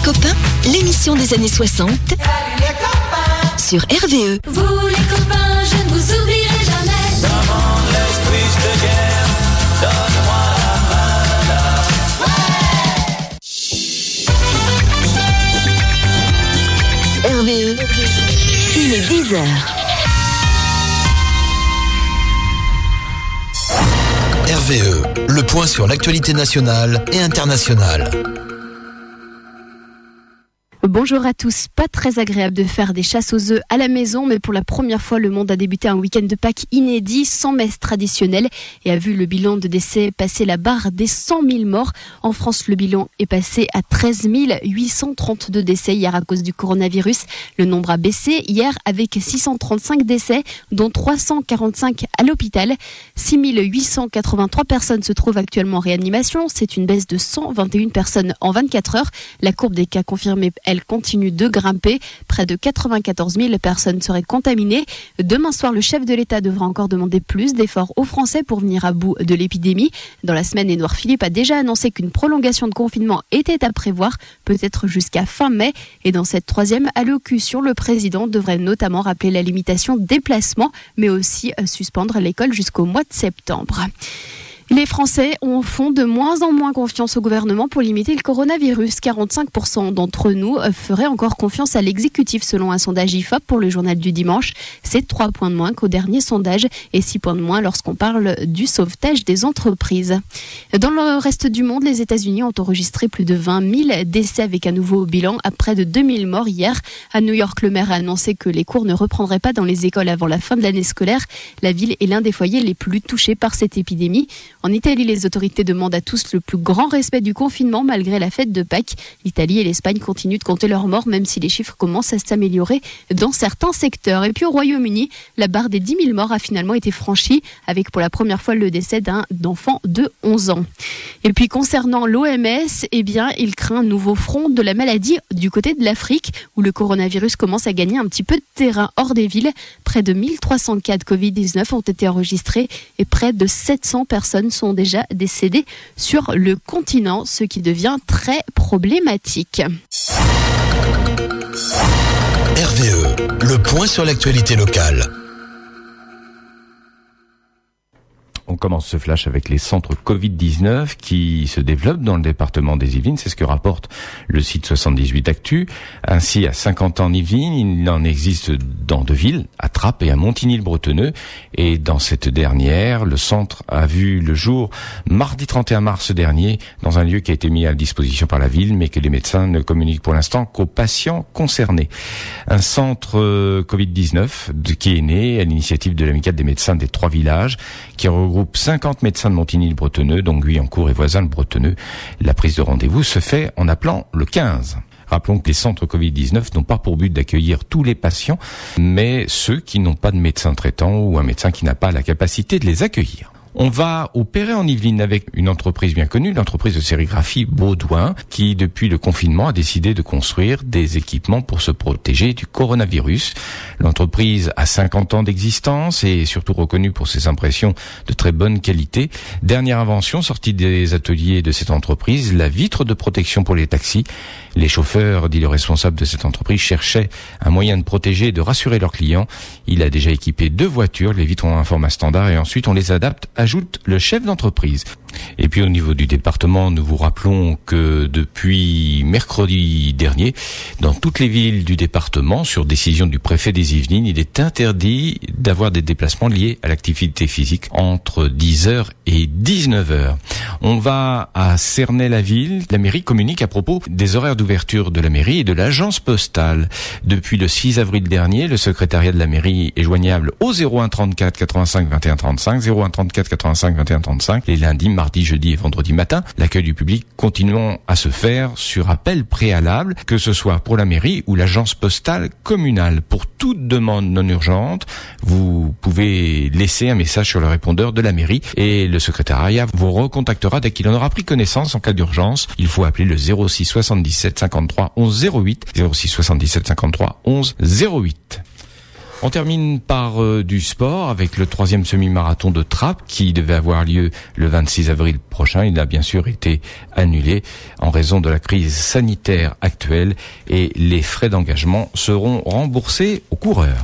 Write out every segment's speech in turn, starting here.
copains, l'émission des années 60 sur RVE. Vous les copains, je ne vous oublierai jamais. Dans l'esprit de guerre, donne-moi la main. RVE, il est 10h. RVE, le point sur l'actualité nationale et internationale. Bonjour à tous. Pas très agréable de faire des chasses aux œufs à la maison, mais pour la première fois, le monde a débuté un week-end de Pâques inédit, sans messe traditionnelle, et a vu le bilan de décès passer la barre des 100 000 morts. En France, le bilan est passé à 13 832 décès hier à cause du coronavirus. Le nombre a baissé hier avec 635 décès, dont 345 à l'hôpital. 6 883 personnes se trouvent actuellement en réanimation. C'est une baisse de 121 personnes en 24 heures. La courbe des cas confirmés, elle continue de grimper. Près de 94 000 personnes seraient contaminées. Demain soir, le chef de l'État devra encore demander plus d'efforts aux Français pour venir à bout de l'épidémie. Dans la semaine, Édouard Philippe a déjà annoncé qu'une prolongation de confinement était à prévoir, peut-être jusqu'à fin mai. Et dans cette troisième allocution, le président devrait notamment rappeler la limitation des déplacements, mais aussi suspendre l'école jusqu'au mois de septembre. Les Français font de moins en moins confiance au gouvernement pour limiter le coronavirus. 45% d'entre nous feraient encore confiance à l'exécutif selon un sondage IFOP pour le journal du dimanche. C'est 3 points de moins qu'au dernier sondage et 6 points de moins lorsqu'on parle du sauvetage des entreprises. Dans le reste du monde, les États-Unis ont enregistré plus de 20 000 décès avec un nouveau bilan à près de 2000 morts hier. À New York, le maire a annoncé que les cours ne reprendraient pas dans les écoles avant la fin de l'année scolaire. La ville est l'un des foyers les plus touchés par cette épidémie. En Italie, les autorités demandent à tous le plus grand respect du confinement malgré la fête de Pâques. L'Italie et l'Espagne continuent de compter leurs morts, même si les chiffres commencent à s'améliorer dans certains secteurs. Et puis au Royaume-Uni, la barre des 10 000 morts a finalement été franchie, avec pour la première fois le décès d'un enfant de 11 ans. Et puis concernant l'OMS, il craint un nouveau front de la maladie du côté de l'Afrique, où le coronavirus commence à gagner un petit peu de terrain hors des villes. Près de 1300 cas de Covid-19 ont été enregistrés et près de 700 personnes sont déjà décédées sur le continent, ce qui devient très problématique. RVE, le point sur l'actualité locale. On commence ce flash avec les centres Covid-19 qui se développent dans le département des Yvelines. C'est ce que rapporte le site 78 Actu. Ainsi, à Saint-Quentin-en-Yvelines, il en existe dans 2 villes, à Trappes et à Montigny-le-Bretonneux. Et dans cette dernière, le centre a vu le jour mardi 31 mars dernier dans un lieu qui a été mis à disposition par la ville, mais que les médecins ne communiquent pour l'instant qu'aux patients concernés. Un centre Covid-19 qui est né à l'initiative de l'amicale des médecins des 3 villages, qui regroupe 50 médecins de Montigny-le-Bretonneux, dont Guyancourt et Voisin-le-Bretonneux. La prise de rendez-vous se fait en appelant le 15. Rappelons que les centres Covid-19 n'ont pas pour but d'accueillir tous les patients, mais ceux qui n'ont pas de médecin traitant ou un médecin qui n'a pas la capacité de les accueillir. On va au Perret-en-Yvelines avec une entreprise bien connue, l'entreprise de sérigraphie Baudouin, qui depuis le confinement a décidé de construire des équipements pour se protéger du coronavirus. L'entreprise a 50 ans d'existence et est surtout reconnue pour ses impressions de très bonne qualité. Dernière invention sortie des ateliers de cette entreprise, la vitre de protection pour les taxis. Les chauffeurs, dit le responsable de cette entreprise, cherchaient un moyen de protéger et de rassurer leurs clients. Il a déjà équipé 2 voitures, les vitres ont un format standard et ensuite on les adapte, ajoute le chef d'entreprise. Et puis au niveau du département, nous vous rappelons que depuis mercredi dernier, dans toutes les villes du département, sur décision du préfet des Yvelines, il est interdit d'avoir des déplacements liés à l'activité physique entre 10h et 19h. On va à Cernay-la-Ville. La mairie communique à propos des horaires d'ouverture de la mairie et de l'agence postale. Depuis le 6 avril dernier, le secrétariat de la mairie est joignable au 01 34 85 21 35, 01 34 85 21 35, les lundis, mardi, jeudi et vendredi matin. L'accueil du public continuant à se faire sur appel préalable, que ce soit pour la mairie ou l'agence postale communale. Pour toute demande non urgente, vous pouvez laisser un message sur le répondeur de la mairie et le secrétariat vous recontactera dès qu'il en aura pris connaissance en cas d'urgence. Il faut appeler le 06 77 53 11 08, 06 77 53 11 08. On termine par du sport avec le 3e semi-marathon de Trappes qui devait avoir lieu le 26 avril prochain. Il a bien sûr été annulé en raison de la crise sanitaire actuelle et les frais d'engagement seront remboursés aux coureurs.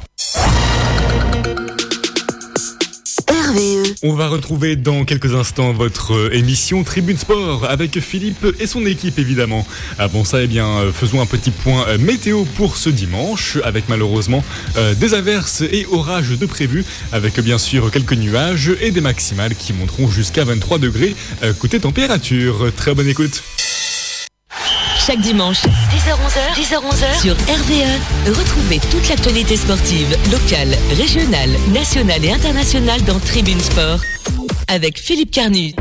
RVE. On va retrouver dans quelques instants votre émission Tribune Sport avec Philippe et son équipe évidemment. Avant ça, faisons un petit point météo pour ce dimanche avec malheureusement des averses et orages de prévus avec bien sûr quelques nuages et des maximales qui monteront jusqu'à 23 degrés côté température. Très bonne écoute. Chaque dimanche, 10h-11h, sur RVE, retrouvez toute l'actualité sportive, locale, régionale, nationale et internationale dans Tribune Sport, avec Philippe Carnu.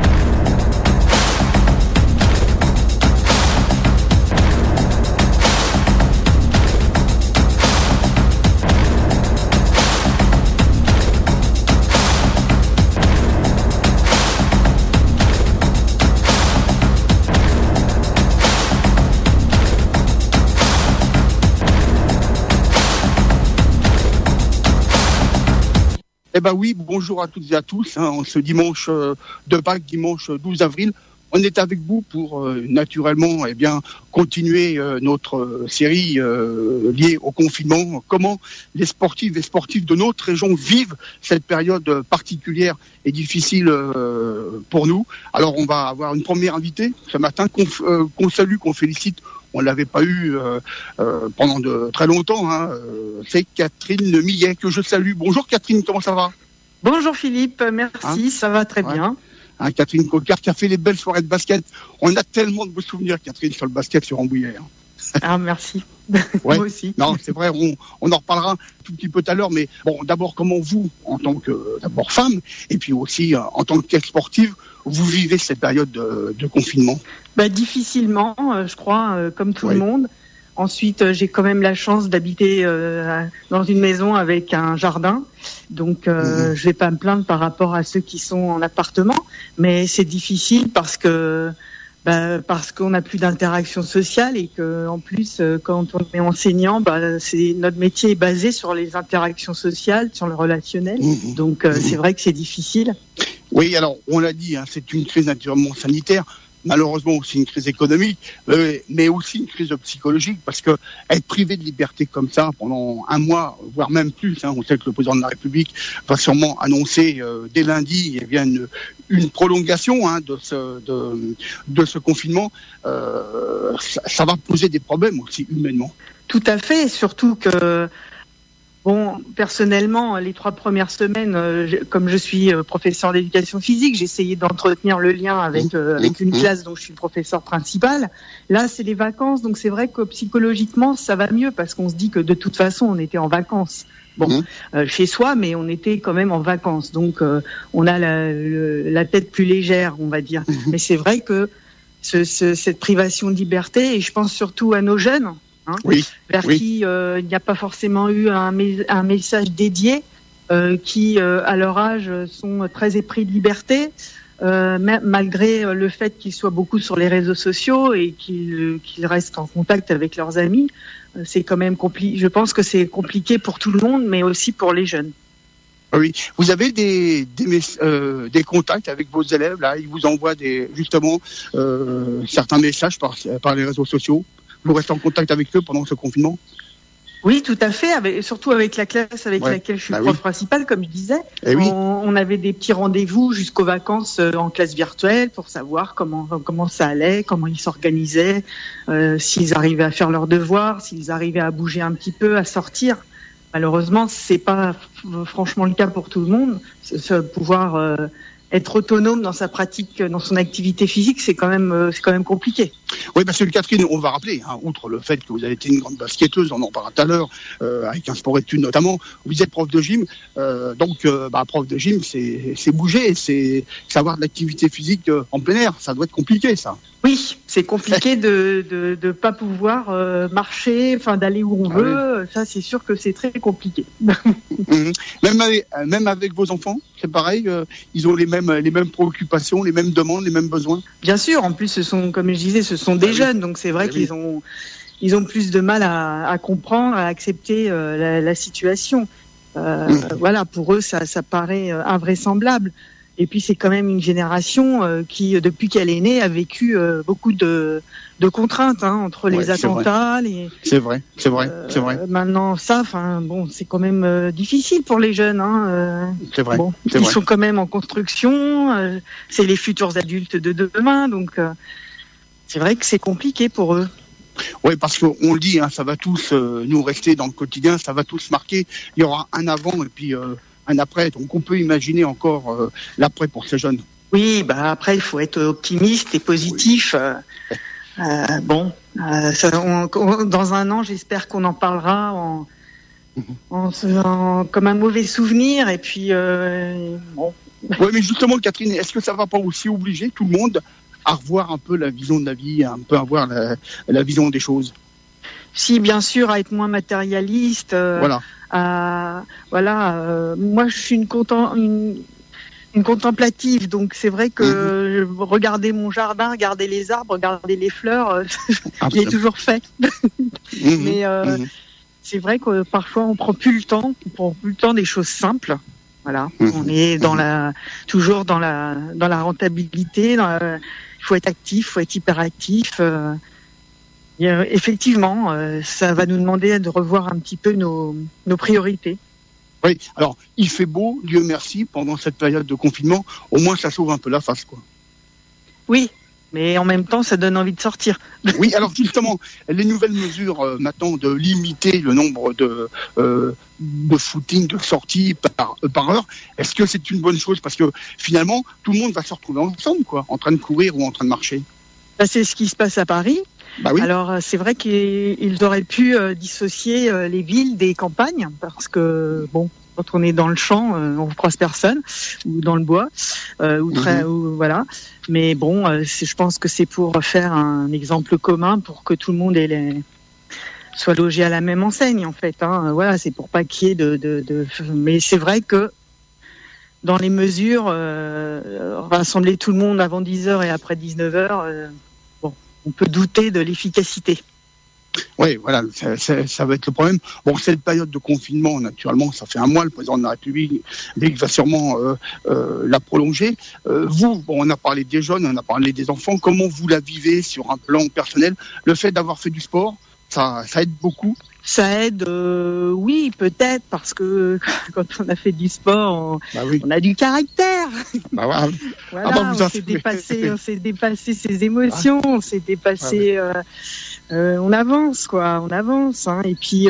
Eh ben oui, bonjour à toutes et à tous. Ce dimanche de Pâques, dimanche 12 avril, on est avec vous pour naturellement continuer notre série liée au confinement. Comment les sportifs et sportifs de notre région vivent cette période particulière et difficile pour nous. Alors on va avoir une première invitée ce matin qu'on salue, qu'on félicite. On ne l'avait pas eu pendant de très longtemps. C'est Catherine Millet que je salue. Bonjour Catherine, comment ça va ? Bonjour Philippe, merci, ça va très bien. Catherine Coquart qui a fait les belles soirées de basket. On a tellement de beaux souvenirs, Catherine, sur le basket sur Rambouillet. Ah, merci. Ouais. Moi aussi. Non, c'est vrai, on en reparlera un tout petit peu tout à l'heure, mais bon, d'abord, comment vous, en tant que d'abord femme, et puis aussi en tant que sportive, vous vivez cette période de confinement ? Difficilement, je crois, comme tout le monde. Ensuite, j'ai quand même la chance d'habiter dans une maison avec un jardin, donc je vais pas me plaindre par rapport à ceux qui sont en appartement, mais c'est difficile parce qu'on n'a plus d'interaction sociale et que en plus quand on est enseignant, notre métier est basé sur les interactions sociales, sur le relationnel, donc c'est vrai que c'est difficile. Oui, alors on l'a dit, c'est une crise naturellement sanitaire. Malheureusement aussi une crise économique, mais aussi une crise psychologique, parce que être privé de liberté comme ça pendant un mois, voire même plus, on sait que le président de la République va sûrement annoncer dès lundi une prolongation de ce confinement. Ça va poser des problèmes aussi humainement. Tout à fait, surtout que personnellement, les 3 premières semaines, comme je suis professeur d'éducation physique, j'ai essayé d'entretenir le lien avec une classe dont je suis le professeur principal. Là, c'est les vacances, donc c'est vrai que psychologiquement, ça va mieux parce qu'on se dit que de toute façon, on était en vacances. Chez soi, mais on était quand même en vacances, donc on a la tête plus légère, on va dire. Mais c'est vrai que cette privation de liberté, et je pense surtout à nos jeunes, vers qui il n'y a pas forcément eu un message dédié, qui à leur âge sont très épris de liberté, malgré le fait qu'ils soient beaucoup sur les réseaux sociaux et qu'ils restent en contact avec leurs amis. C'est quand même compliqué. Je pense que c'est compliqué pour tout le monde, mais aussi pour les jeunes. Oui, vous avez des contacts avec vos élèves là, ils vous envoient certains messages par les réseaux sociaux. Vous restez en contact avec eux pendant ce confinement ? Oui, tout à fait, surtout avec la classe avec laquelle je suis prof principal, comme je disais. On avait des petits rendez-vous jusqu'aux vacances en classe virtuelle pour savoir comment ça allait, comment ils s'organisaient, s'ils arrivaient à faire leurs devoirs, s'ils arrivaient à bouger un petit peu, à sortir. Malheureusement, c'est pas franchement le cas pour tout le monde. Pouvoir être autonome dans sa pratique, dans son activité physique, c'est quand même compliqué. Oui, parce que Catherine, on va rappeler, outre le fait que vous avez été une grande basketteuse, on en parlera tout à l'heure, avec un sport études notamment, vous êtes prof de gym, prof de gym, c'est bouger, c'est avoir de l'activité physique en plein air, ça doit être compliqué, ça. Oui, c'est compliqué de pas pouvoir marcher, d'aller où on veut. Ça, c'est sûr que c'est très compliqué. Même avec vos enfants, c'est pareil. Ils ont les mêmes préoccupations, les mêmes demandes, les mêmes besoins. Bien sûr. En plus, comme je disais, ce sont des jeunes, donc c'est vrai qu'ils ont plus de mal à comprendre, à accepter la situation. Voilà, pour eux, ça paraît invraisemblable. Et puis c'est quand même une génération qui, depuis qu'elle est née, a vécu beaucoup de contraintes entre les attentats. C'est vrai. Maintenant, c'est quand même difficile pour les jeunes. C'est vrai. Bon, ils sont quand même en construction. C'est les futurs adultes de demain, donc c'est vrai que c'est compliqué pour eux. Oui, parce qu'on le dit, ça va tous nous rester dans le quotidien, ça va tous marquer. Il y aura un avant et puis un après. Donc on peut imaginer encore l'après pour ces jeunes. Oui, après il faut être optimiste et positif. Oui. Dans un an, j'espère qu'on en parlera comme un mauvais souvenir. Et puis bon. Oui, mais justement, Catherine, est-ce que ça va pas aussi obliger tout le monde à revoir un peu la vision de la vie, un peu avoir la vision des choses? Si, bien sûr, à être moins matérialiste. Moi, je suis une contemplative, donc c'est vrai que regarder mon jardin, regarder les arbres, regarder les fleurs, je l'ai toujours fait. Mais c'est vrai que parfois on prend plus le temps des choses simples. Voilà, on est toujours dans la rentabilité. Il faut être actif, il faut être hyperactif. Effectivement, ça va nous demander de revoir un petit peu nos priorités. Oui, alors il fait beau, Dieu merci, pendant cette période de confinement, au moins ça sauve un peu la face, quoi. Oui, mais en même temps ça donne envie de sortir. Oui, alors justement, les nouvelles mesures maintenant de limiter le nombre de footings, de sorties par heure, est-ce que c'est une bonne chose? Parce que finalement, tout le monde va se retrouver ensemble, quoi, en train de courir ou en train de marcher. C'est ce qui se passe à Paris. Bah oui. Alors c'est vrai qu'ils auraient pu dissocier les villes des campagnes, parce que bon, quand on est dans le champ, on ne croise personne, ou dans le bois, voilà. Mais bon, je pense que c'est pour faire un exemple commun pour que tout le monde soit logé à la même enseigne, en fait. Voilà, c'est pour pas qu'il y ait Mais c'est vrai que dans les mesures, rassembler tout le monde avant 10h et après 19h. On peut douter de l'efficacité. Oui, voilà, ça va être le problème. Bon, cette période de confinement, naturellement, ça fait un mois, le président de la République va sûrement la prolonger. Vous, on a parlé des jeunes, on a parlé des enfants, comment vous la vivez sur un plan personnel? Le fait d'avoir fait du sport, ça aide beaucoup? Ça aide, oui, peut-être, parce que quand on a fait du sport, on a du caractère. Voilà, on s'est dépassé ses émotions, on s'est dépassé. On avance, quoi, Et puis,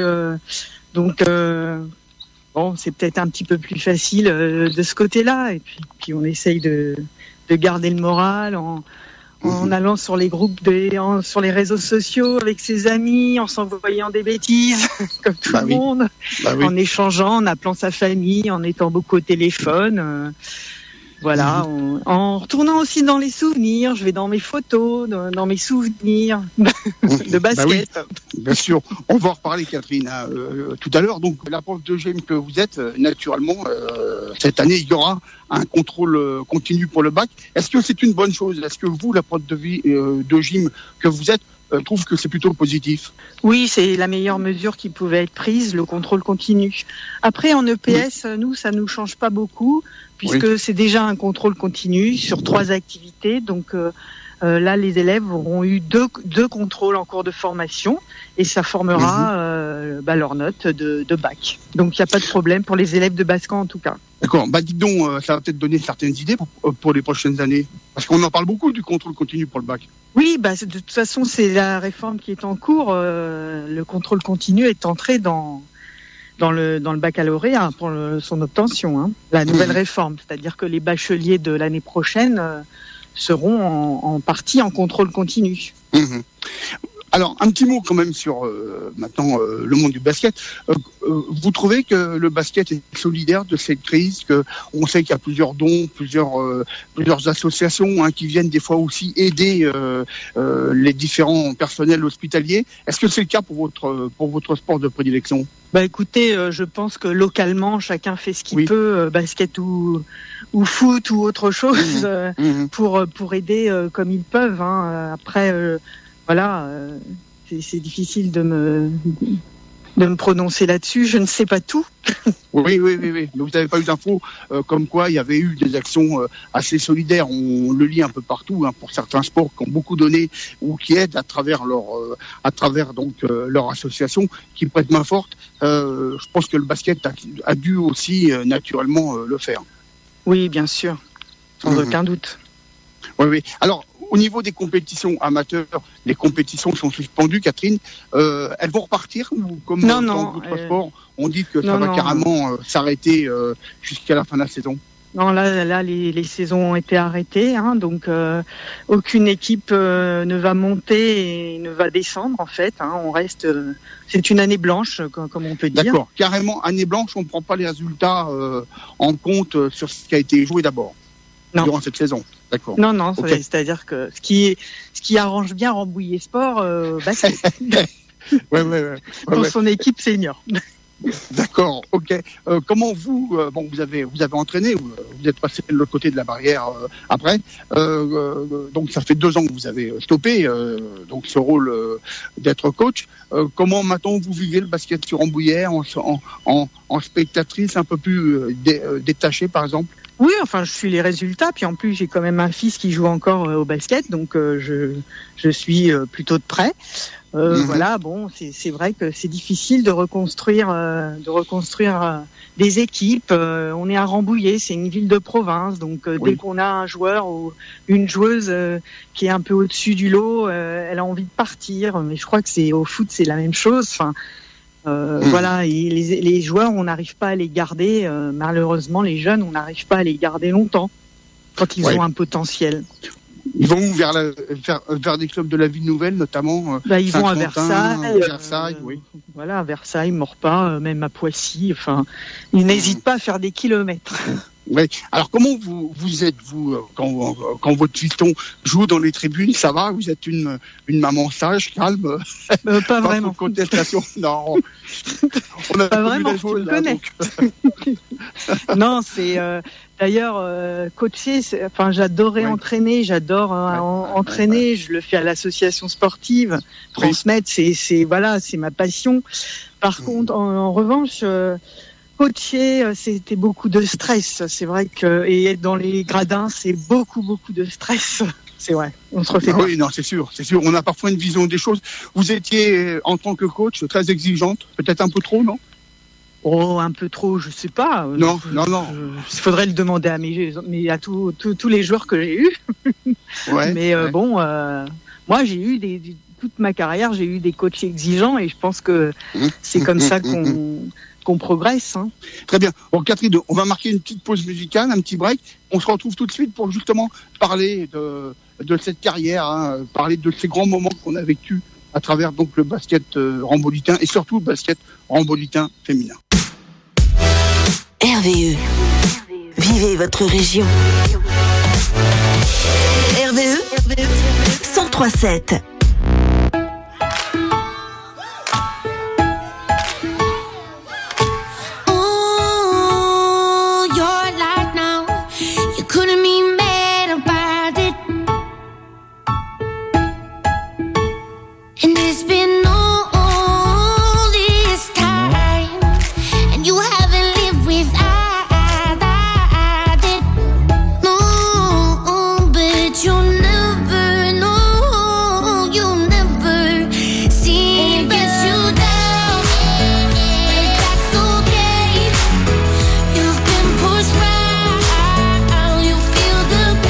c'est peut-être un petit peu plus facile de ce côté-là. Et puis on essaye de garder le moral en allant sur les groupes, sur les réseaux sociaux avec ses amis, en s'envoyant des bêtises, comme tout le monde, en échangeant, en appelant sa famille, en étant beaucoup au téléphone. Voilà, en retournant aussi dans les souvenirs, je vais dans mes photos, dans mes souvenirs de basket. Bah oui, bien sûr, on va en reparler, Catherine, tout à l'heure. Donc, la prof de gym que vous êtes, naturellement, cette année, il y aura un contrôle continu pour le bac. Est-ce que c'est une bonne chose? Est-ce que vous, la prof de gym que vous êtes, trouve que c'est plutôt positif? Oui, c'est la meilleure mesure qui pouvait être prise, le contrôle continu. Après, en EPS, nous, ça nous change pas beaucoup, puisque c'est déjà un contrôle continu sur 3 activités. Donc là, les élèves auront eu deux contrôles en cours de formation, et ça formera leur note de bac. Donc il n'y a pas de problème pour les élèves de Bascan, en tout cas. D'accord. Dites donc, ça va peut-être donner certaines idées pour les prochaines années. Parce qu'on en parle beaucoup du contrôle continu pour le bac. Oui, de toute façon, c'est la réforme qui est en cours. Le contrôle continu est entré dans le baccalauréat pour son obtention. La nouvelle réforme, c'est-à-dire que les bacheliers de l'année prochaine seront en partie en contrôle continu. Alors, un petit mot quand même sur maintenant le monde du basket. Vous trouvez que le basket est solidaire de cette crise, que on sait qu'il y a plusieurs dons, plusieurs associations qui viennent des fois aussi aider les différents personnels hospitaliers. Est-ce que c'est le cas pour votre sport de prédilection? Écoutez, je pense que localement, chacun fait ce qu'il peut, basket ou foot ou autre chose, pour aider comme ils peuvent. Après. Voilà, c'est difficile de me prononcer là-dessus. Je ne sais pas tout. Oui. Mais vous n'avez pas eu d'infos comme quoi il y avait eu des actions assez solidaires. On le lit un peu partout pour certains sports qui ont beaucoup donné ou qui aident à travers leur association, qui prêtent main forte. Je pense que le basket a dû aussi naturellement le faire. Oui, bien sûr, sans aucun doute. Oui. Alors, au niveau des compétitions amateurs, les compétitions sont suspendues, Catherine. Elles vont repartir ou comme dans d'autres sports, on dit que ça va carrément s'arrêter jusqu'à la fin de la saison? Non, là, les saisons ont été arrêtées, donc aucune équipe ne va monter et ne va descendre en fait. On reste. C'est une année blanche, comme on peut dire. D'accord, carrément année blanche. On ne prend pas les résultats en compte sur ce qui a été joué d'abord durant cette saison. D'accord. Non, okay. C'est-à-dire que ce qui arrange bien Rambouillet Sport, basket. Ouais. Dans son équipe senior. D'accord, ok. Comment vous avez entraîné, vous êtes passé de l'autre côté de la barrière après. Donc ça fait 2 ans que vous avez stoppé donc ce rôle d'être coach. Comment maintenant vous vivez le basket sur Rambouillet en spectatrice un peu plus détachée par exemple? Oui, enfin je suis les résultats, puis en plus j'ai quand même un fils qui joue encore au basket, donc je suis plutôt de près. Voilà, bon, c'est vrai que c'est difficile de reconstruire des équipes. On est à Rambouillet, c'est une ville de province, donc dès qu'on a un joueur ou une joueuse qui est un peu au-dessus du lot, elle a envie de partir. Mais je crois que au foot, c'est la même chose. Enfin, voilà, et les joueurs, on n'arrive pas à les garder. Malheureusement, les jeunes, on n'arrive pas à les garder longtemps quand ils ont un potentiel. Ils vont vers des clubs de la ville nouvelle, notamment. Ils vont à Versailles. Oui. Voilà, à Versailles, Maurepas, même à Poissy. Enfin, ils n'hésitent pas à faire des kilomètres. Oui. Alors, comment vous êtes, vous, quand votre fiston joue dans les tribunes, ça va? Vous êtes une maman sage, calme? Pas vraiment. Contestation. Non. On a pas vraiment. Tu me connais. Non, c'est. D'ailleurs, coacher, j'adorais entraîner, j'adore entraîner. Je le fais à l'association sportive. Transmettre, c'est ma passion. Par contre, en revanche, coacher, c'était beaucoup de stress. C'est vrai et être dans les gradins, c'est beaucoup de stress. C'est vrai. On se refait pas. Oui, non, c'est sûr. On a parfois une vision des choses. Vous étiez, en tant que coach, très exigeante, peut-être un peu trop, non? Oh, un peu trop, je sais pas. Non. Il faudrait le demander à à tous les joueurs que j'ai eus. Mais bon, moi j'ai eu toute ma carrière, j'ai eu des coachs exigeants et je pense que c'est comme ça qu'on progresse. Très bien. Bon, Catherine, on va marquer une petite pause musicale, un petit break. On se retrouve tout de suite pour justement parler de cette carrière, parler de ces grands moments qu'on a vécus à travers donc le basket rambolitain et surtout le basket rambolitain féminin. RVE. Vivez votre région. RVE 103.7.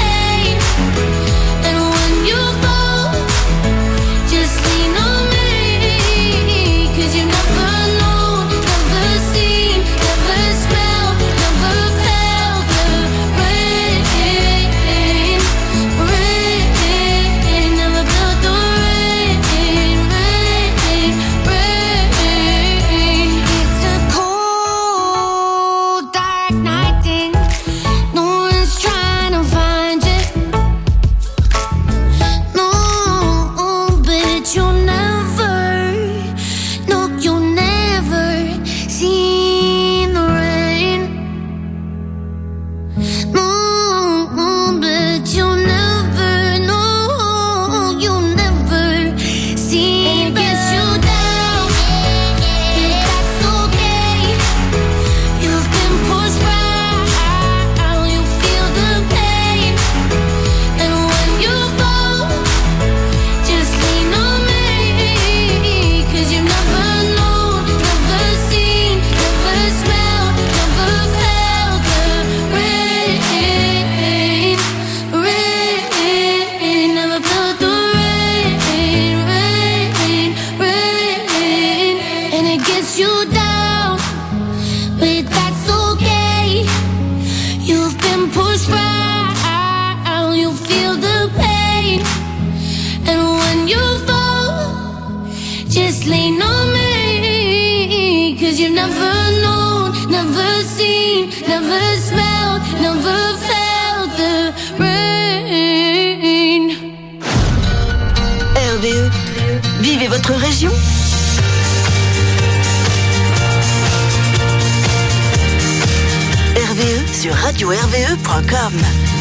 Just lean on me. Vivez votre région. RVE sur radio-rve.com.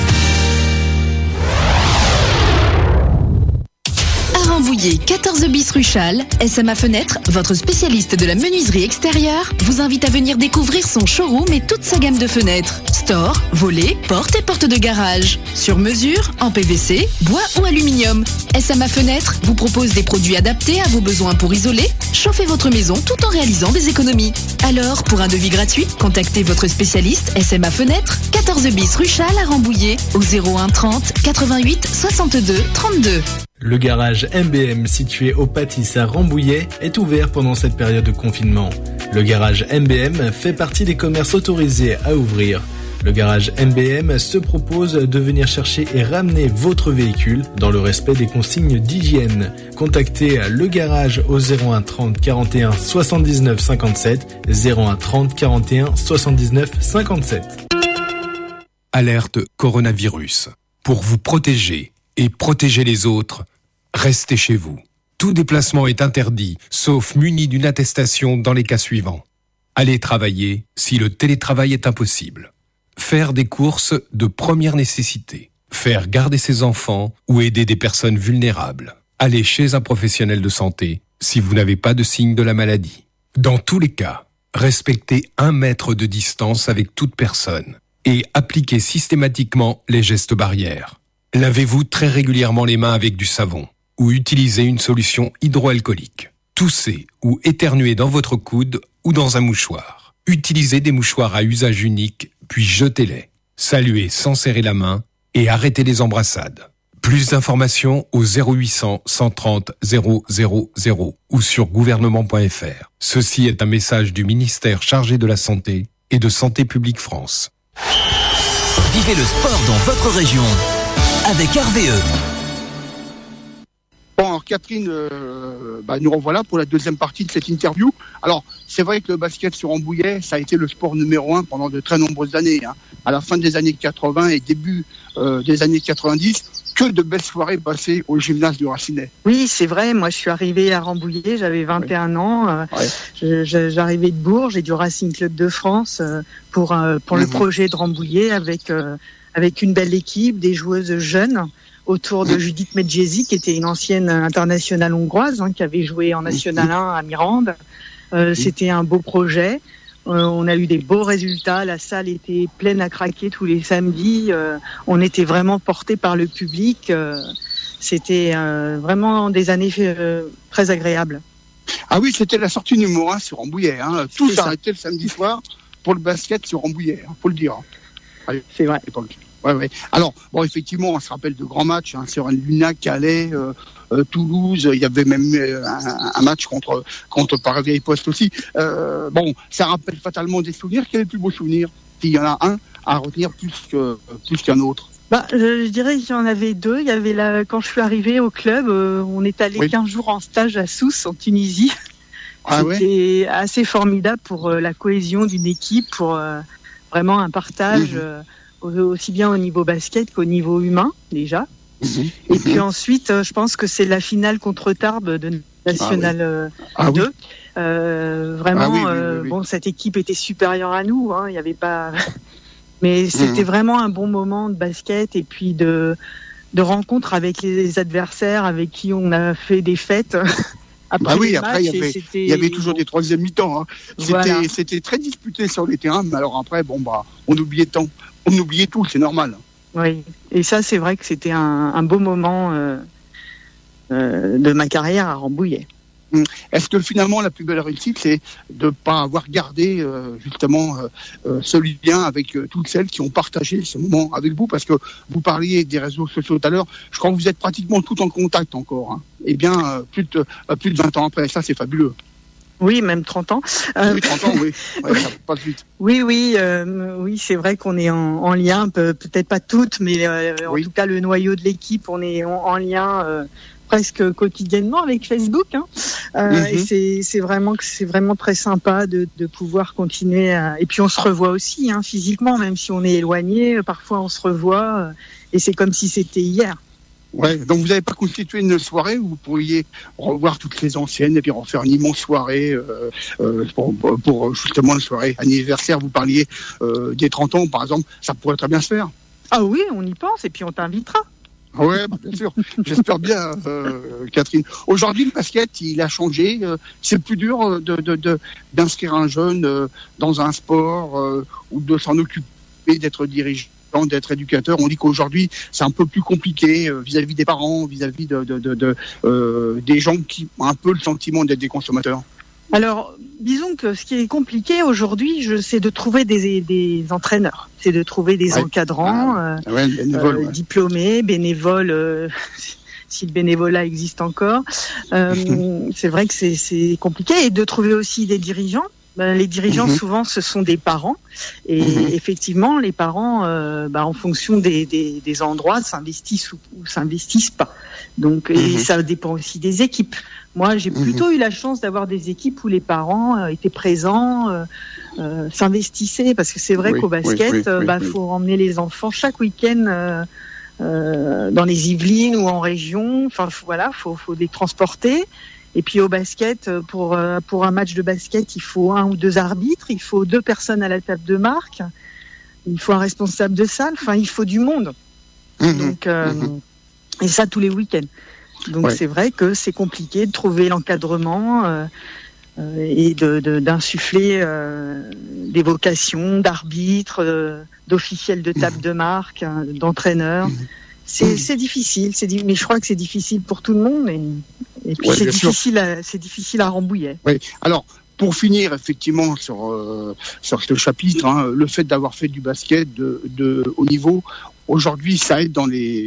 À Rambouillet, 14 bis rue Châle, SMA Fenêtre, votre spécialiste de la menuiserie extérieure, vous invite à venir découvrir son showroom et toute sa gamme de fenêtres. Store, volets, portes et portes de garage. Sur mesure, en PVC, bois ou aluminium. SMA Fenêtre vous propose des produits adaptés à vos besoins pour isoler, chauffer votre maison tout en réalisant des économies. Alors, pour un devis gratuit, contactez votre spécialiste SMA Fenêtre, 14 bis rue Châle à Rambouillet, au 01 30 88 62 32. Le garage MBM situé au Pâtis à Rambouillet est ouvert pendant cette période de confinement. Le garage MBM fait partie des commerces autorisés à ouvrir. Le garage MBM se propose de venir chercher et ramener votre véhicule dans le respect des consignes d'hygiène. Contactez le garage au 01 30 41 79 57, 01 30 41 79 57. Alerte coronavirus. Pour vous protéger et protéger les autres, restez chez vous. Tout déplacement est interdit, sauf muni d'une attestation dans les cas suivants. Allez travailler si le télétravail est impossible. Faire des courses de première nécessité. Faire garder ses enfants ou aider des personnes vulnérables. Aller chez un professionnel de santé si vous n'avez pas de signe de la maladie. Dans tous les cas, respectez 1 mètre de distance avec toute personne et appliquez systématiquement les gestes barrières. Lavez-vous très régulièrement les mains avec du savon ou utilisez une solution hydroalcoolique. Toussez ou éternuez dans votre coude ou dans un mouchoir. Utilisez des mouchoirs à usage unique, puis jetez-les. Saluez sans serrer la main et arrêtez les embrassades. Plus d'informations au 0800 130 000 ou sur gouvernement.fr. Ceci est un message du ministère chargé de la Santé et de Santé publique France. Vivez le sport dans votre région avec RVE. Bon, alors Catherine, nous revoilà pour la deuxième partie de cette interview. Alors, c'est vrai que le basket sur Rambouillet, ça a été le sport numéro 1 pendant de très nombreuses années. À la fin des années 80 et début des années 90, que de belles soirées passées au gymnase du Racinet. Oui, c'est vrai. Moi, je suis arrivée à Rambouillet, j'avais 21 ans. J'arrivais de Bourges et du Racing Club de France pour le projet de Rambouillet avec une belle équipe, des joueuses jeunes autour de Judith Medjezi, qui était une ancienne internationale hongroise, qui avait joué en National 1 à Mirande. C'était un beau projet. On a eu des beaux résultats. La salle était pleine à craquer tous les samedis. On était vraiment portés par le public. C'était vraiment des années très agréables. Ah oui, c'était la sortie numéro 1 sur Rambouillet. Tout s'arrêtait le samedi soir pour le basket sur Rambouillet, faut le dire. C'est vrai. Ouais. Alors, bon, effectivement, on se rappelle de grands matchs, sur Luna, Calais, Toulouse, il y avait même un match contre Paris Poste aussi. Bon, ça rappelle fatalement des souvenirs. Quel est le plus beau souvenir? S'il y en a un à retenir plus qu'un autre. Je dirais qu'il y en avait deux. Il y avait quand je suis arrivée au club, on est allé 15 jours en stage à Sousse, en Tunisie. C'était assez formidable pour la cohésion d'une équipe, pour vraiment un partage aussi bien au niveau basket qu'au niveau humain déjà. Et puis ensuite, je pense que c'est la finale contre Tarbes de National 2. Vraiment, bon, cette équipe était supérieure à nous. Il y avait pas, mais c'était vraiment un bon moment de basket et puis de rencontre avec les adversaires avec qui on a fait des fêtes. Après il y avait toujours des troisièmes mi-temps. C'était très disputé sur les terrains, mais alors après, on oubliait tout, c'est normal. Oui, et ça, c'est vrai que c'était un beau moment de ma carrière à Rambouillet. Est-ce que finalement la plus belle réussite, c'est de ne pas avoir gardé justement ce lien avec toutes celles qui ont partagé ce moment avec vous? Parce que vous parliez des réseaux sociaux tout à l'heure, je crois que vous êtes pratiquement tout en contact encore. Et bien, plus de 20 ans après, ça c'est fabuleux. Oui, même 30 ans. Oui, 30 ans, oui. Ouais, ça passe vite. Oui, c'est vrai qu'on est en lien, peut-être pas toutes, mais en tout cas le noyau de l'équipe, on est en lien presque quotidiennement avec Facebook. Et c'est vraiment très sympa de pouvoir continuer. Et puis on se revoit aussi physiquement, même si on est éloigné, parfois on se revoit et c'est comme si c'était hier. Ouais, donc vous n'avez pas constitué une soirée où vous pourriez revoir toutes les anciennes et puis refaire une immense soirée pour justement une soirée anniversaire. Vous parliez des 30 ans, par exemple, ça pourrait très bien se faire. Ah oui, on y pense et puis on t'invitera. Ouais, bien sûr. J'espère bien, Catherine. Aujourd'hui, le basket, il a changé. C'est plus dur d'inscrire un jeune dans un sport ou de s'en occuper, d'être dirigeant, d'être éducateur. On dit qu'aujourd'hui, c'est un peu plus compliqué vis-à-vis des parents, vis-à-vis des gens qui ont un peu le sentiment d'être des consommateurs. Alors, disons que ce qui est compliqué aujourd'hui, c'est de trouver des entraîneurs, c'est de trouver des encadrants, diplômés, bénévoles, si le bénévolat existe encore. C'est vrai que c'est compliqué, et de trouver aussi des dirigeants. Les dirigeants, souvent, ce sont des parents, et effectivement, les parents, en fonction des endroits, s'investissent ou s'investissent pas. Donc, et ça dépend aussi des équipes. Moi, j'ai plutôt eu la chance d'avoir des équipes où les parents étaient présents, s'investissaient, parce que c'est vrai qu'au basket, faut emmener les enfants chaque week-end dans les Yvelines ou en région. Enfin, faut les transporter. Et puis au basket, pour un match de basket, il faut 1 ou 2 arbitres, il faut 2 personnes à la table de marque, il faut un responsable de salle. Enfin, il faut du monde. Donc, et ça tous les week-ends. Donc c'est vrai que c'est compliqué de trouver l'encadrement et d'insuffler des vocations d'arbitres, d'officiels de table de marque, d'entraîneurs. C'est difficile, mais je crois que c'est difficile pour tout le monde, et puis c'est difficile à Rambouillet. Oui. Alors, pour finir effectivement sur ce chapitre, le fait d'avoir fait du basket de haut niveau, aujourd'hui, ça aide dans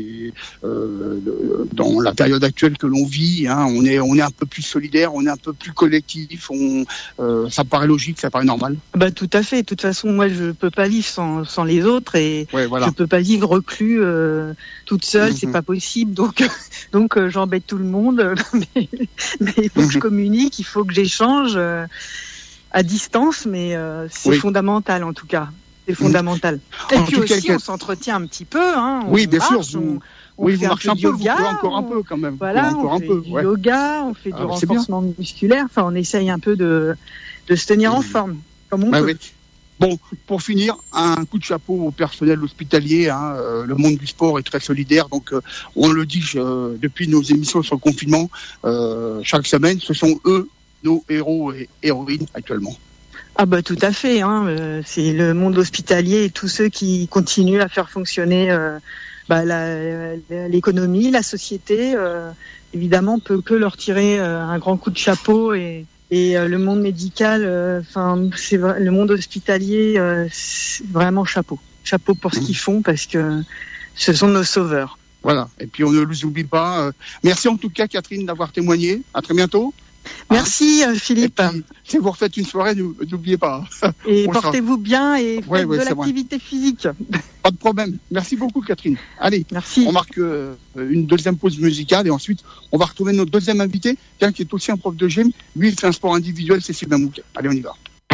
la période actuelle que l'on vit. On est un peu plus solidaire, on est un peu plus collectif. Ça paraît logique, ça paraît normal. Tout à fait. De toute façon, moi, je peux pas vivre sans les autres, et je peux pas vivre reclus toute seule. C'est pas possible. Donc, j'embête tout le monde. mais il faut que je communique, il faut que j'échange à distance. Mais c'est fondamental, en tout cas. C'est fondamental. Et puis aussi, on s'entretient un petit peu. Bien sûr. On fait un peu de yoga. Encore un peu quand même. Voilà, on fait du yoga, on fait du renforcement musculaire. Enfin, on essaye un peu de se tenir en forme, comme on peut. Bon, pour finir, un coup de chapeau au personnel hospitalier. Le monde du sport est très solidaire. Donc, on le dit depuis nos émissions sur le confinement, chaque semaine, ce sont eux nos héros et héroïnes actuellement. Tout à fait. C'est le monde hospitalier et tous ceux qui continuent à faire fonctionner l'économie, la société. Évidemment, peut que leur tirer un grand coup de chapeau, et le monde médical. C'est le monde hospitalier. C'est vraiment chapeau pour ce qu'ils font, parce que ce sont nos sauveurs. Voilà. Et puis on ne les oublie pas. Merci en tout cas, Catherine, d'avoir témoigné. À très bientôt. Merci Philippe. Puis, si vous refaites une soirée, n'oubliez pas. Et portez-vous bien et faites de l'activité physique. Pas de problème. Merci beaucoup, Catherine. Allez, merci. On marque une deuxième pause musicale, et ensuite on va retrouver notre deuxième invité, qui est aussi un prof de gym. Lui, il fait un sport individuel, c'est Sylvain Mouquet. Allez, on y va.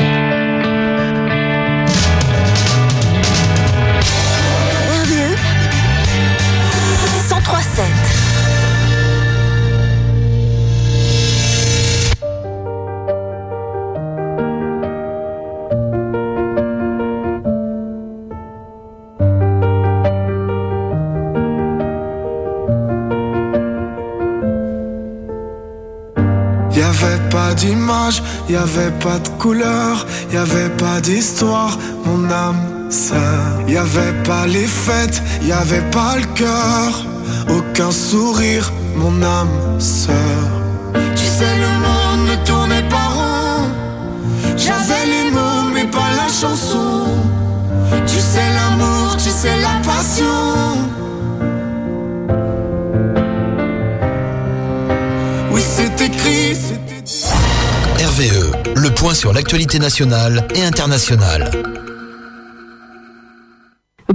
RVE 103.7. Y'avait pas d'image, y'avait pas de couleur, y'avait pas d'histoire, mon âme sœur. Y'avait pas les fêtes, y'avait pas le cœur, aucun sourire, mon âme sœur. Tu sais, le monde ne tournait pas rond, j'avais les mots mais pas la chanson. Tu sais l'amour, tu sais la passion. Oui, c'est écrit, c'était dit. RVE, le point sur l'actualité nationale et internationale.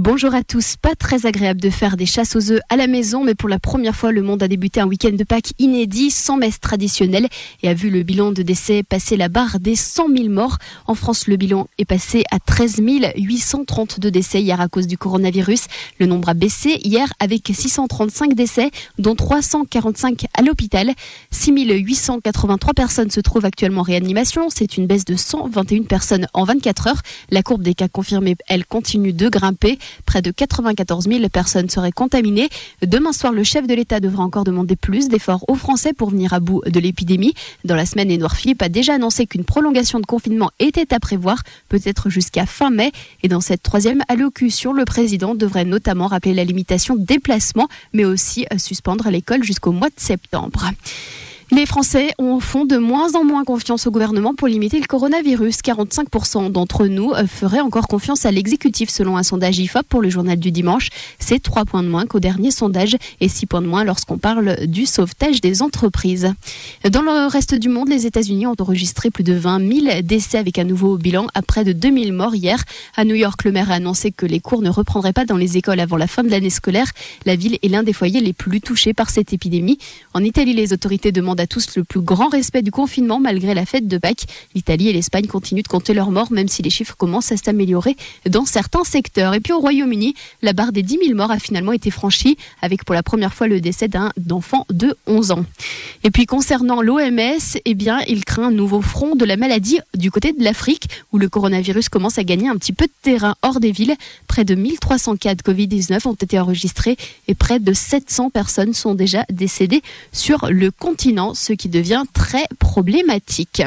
Bonjour à tous. Pas très agréable de faire des chasses aux œufs à la maison, mais pour la première fois, le monde a débuté un week-end de Pâques inédit, sans messe traditionnelle, et a vu le bilan de décès passer la barre des 100 000 morts. En France, le bilan est passé à 13 832 décès hier à cause du coronavirus. Le nombre a baissé hier avec 635 décès, dont 345 à l'hôpital. 6 883 personnes se trouvent actuellement en réanimation. C'est une baisse de 121 personnes en 24 heures. La courbe des cas confirmés, elle, continue de grimper. Près de 94 000 personnes seraient contaminées. Demain soir, le chef de l'État devra encore demander plus d'efforts aux Français pour venir à bout de l'épidémie. Dans la semaine, Édouard Philippe a déjà annoncé qu'une prolongation de confinement était à prévoir, peut-être jusqu'à fin mai. Et dans cette troisième allocution, le président devrait notamment rappeler la limitation de déplacement, mais aussi suspendre l'école jusqu'au mois de septembre. Les Français font de moins en moins confiance au gouvernement pour limiter le coronavirus. 45% d'entre nous feraient encore confiance à l'exécutif selon un sondage IFOP pour le journal du dimanche. C'est 3 points de moins qu'au dernier sondage et 6 points de moins lorsqu'on parle du sauvetage des entreprises. Dans le reste du monde, les États-Unis ont enregistré plus de 20 000 décès avec un nouveau bilan à près de 2000 morts hier. À New York, le maire a annoncé que les cours ne reprendraient pas dans les écoles avant la fin de l'année scolaire. La ville est l'un des foyers les plus touchés par cette épidémie. En Italie, les autorités demandent à tous le plus grand respect du confinement malgré la fête de Pâques. L'Italie et l'Espagne continuent de compter leurs morts même si les chiffres commencent à s'améliorer dans certains secteurs. Et puis au Royaume-Uni, la barre des 10 000 morts a finalement été franchie avec pour la première fois le décès d'un enfant de 11 ans. Et puis concernant l'OMS, il craint un nouveau front de la maladie du côté de l'Afrique où le coronavirus commence à gagner un petit peu de terrain hors des villes. Près de 1300 cas de Covid-19 ont été enregistrés et près de 700 personnes sont déjà décédées sur le continent, ce qui devient très problématique.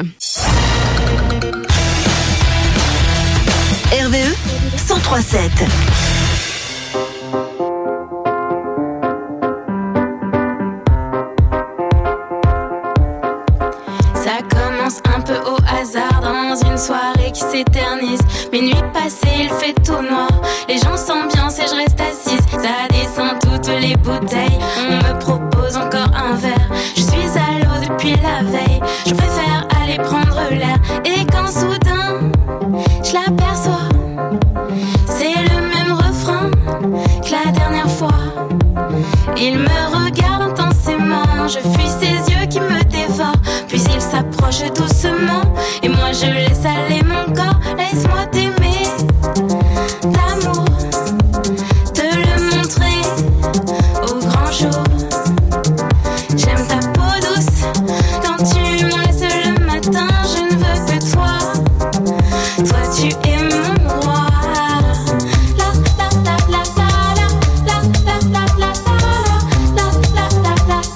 RVE 103.7. Ça commence un peu au hasard dans une soirée qui s'éternise. Minuit passé, il fait tout noir. Les gens s'ambiancent et je reste assise. Ça descend toutes les bouteilles. On me propose encore un verre. Je suis à l'eau depuis la veille. Je préfère aller prendre l'air. Et quand soudain, je l'aperçois, c'est le même refrain que la dernière fois. Il me regarde intensément. Je fuis ses yeux qui me dévorent. Puis il s'approche doucement. Et moi je laisse aller mon corps. Laisse-moi t'aimer d'amour, te le montrer au grand jour. J'aime ta peau douce quand tu m'en laisses le matin. Je ne veux que toi, toi tu es mon roi. La la la la la la la la la la la la la la la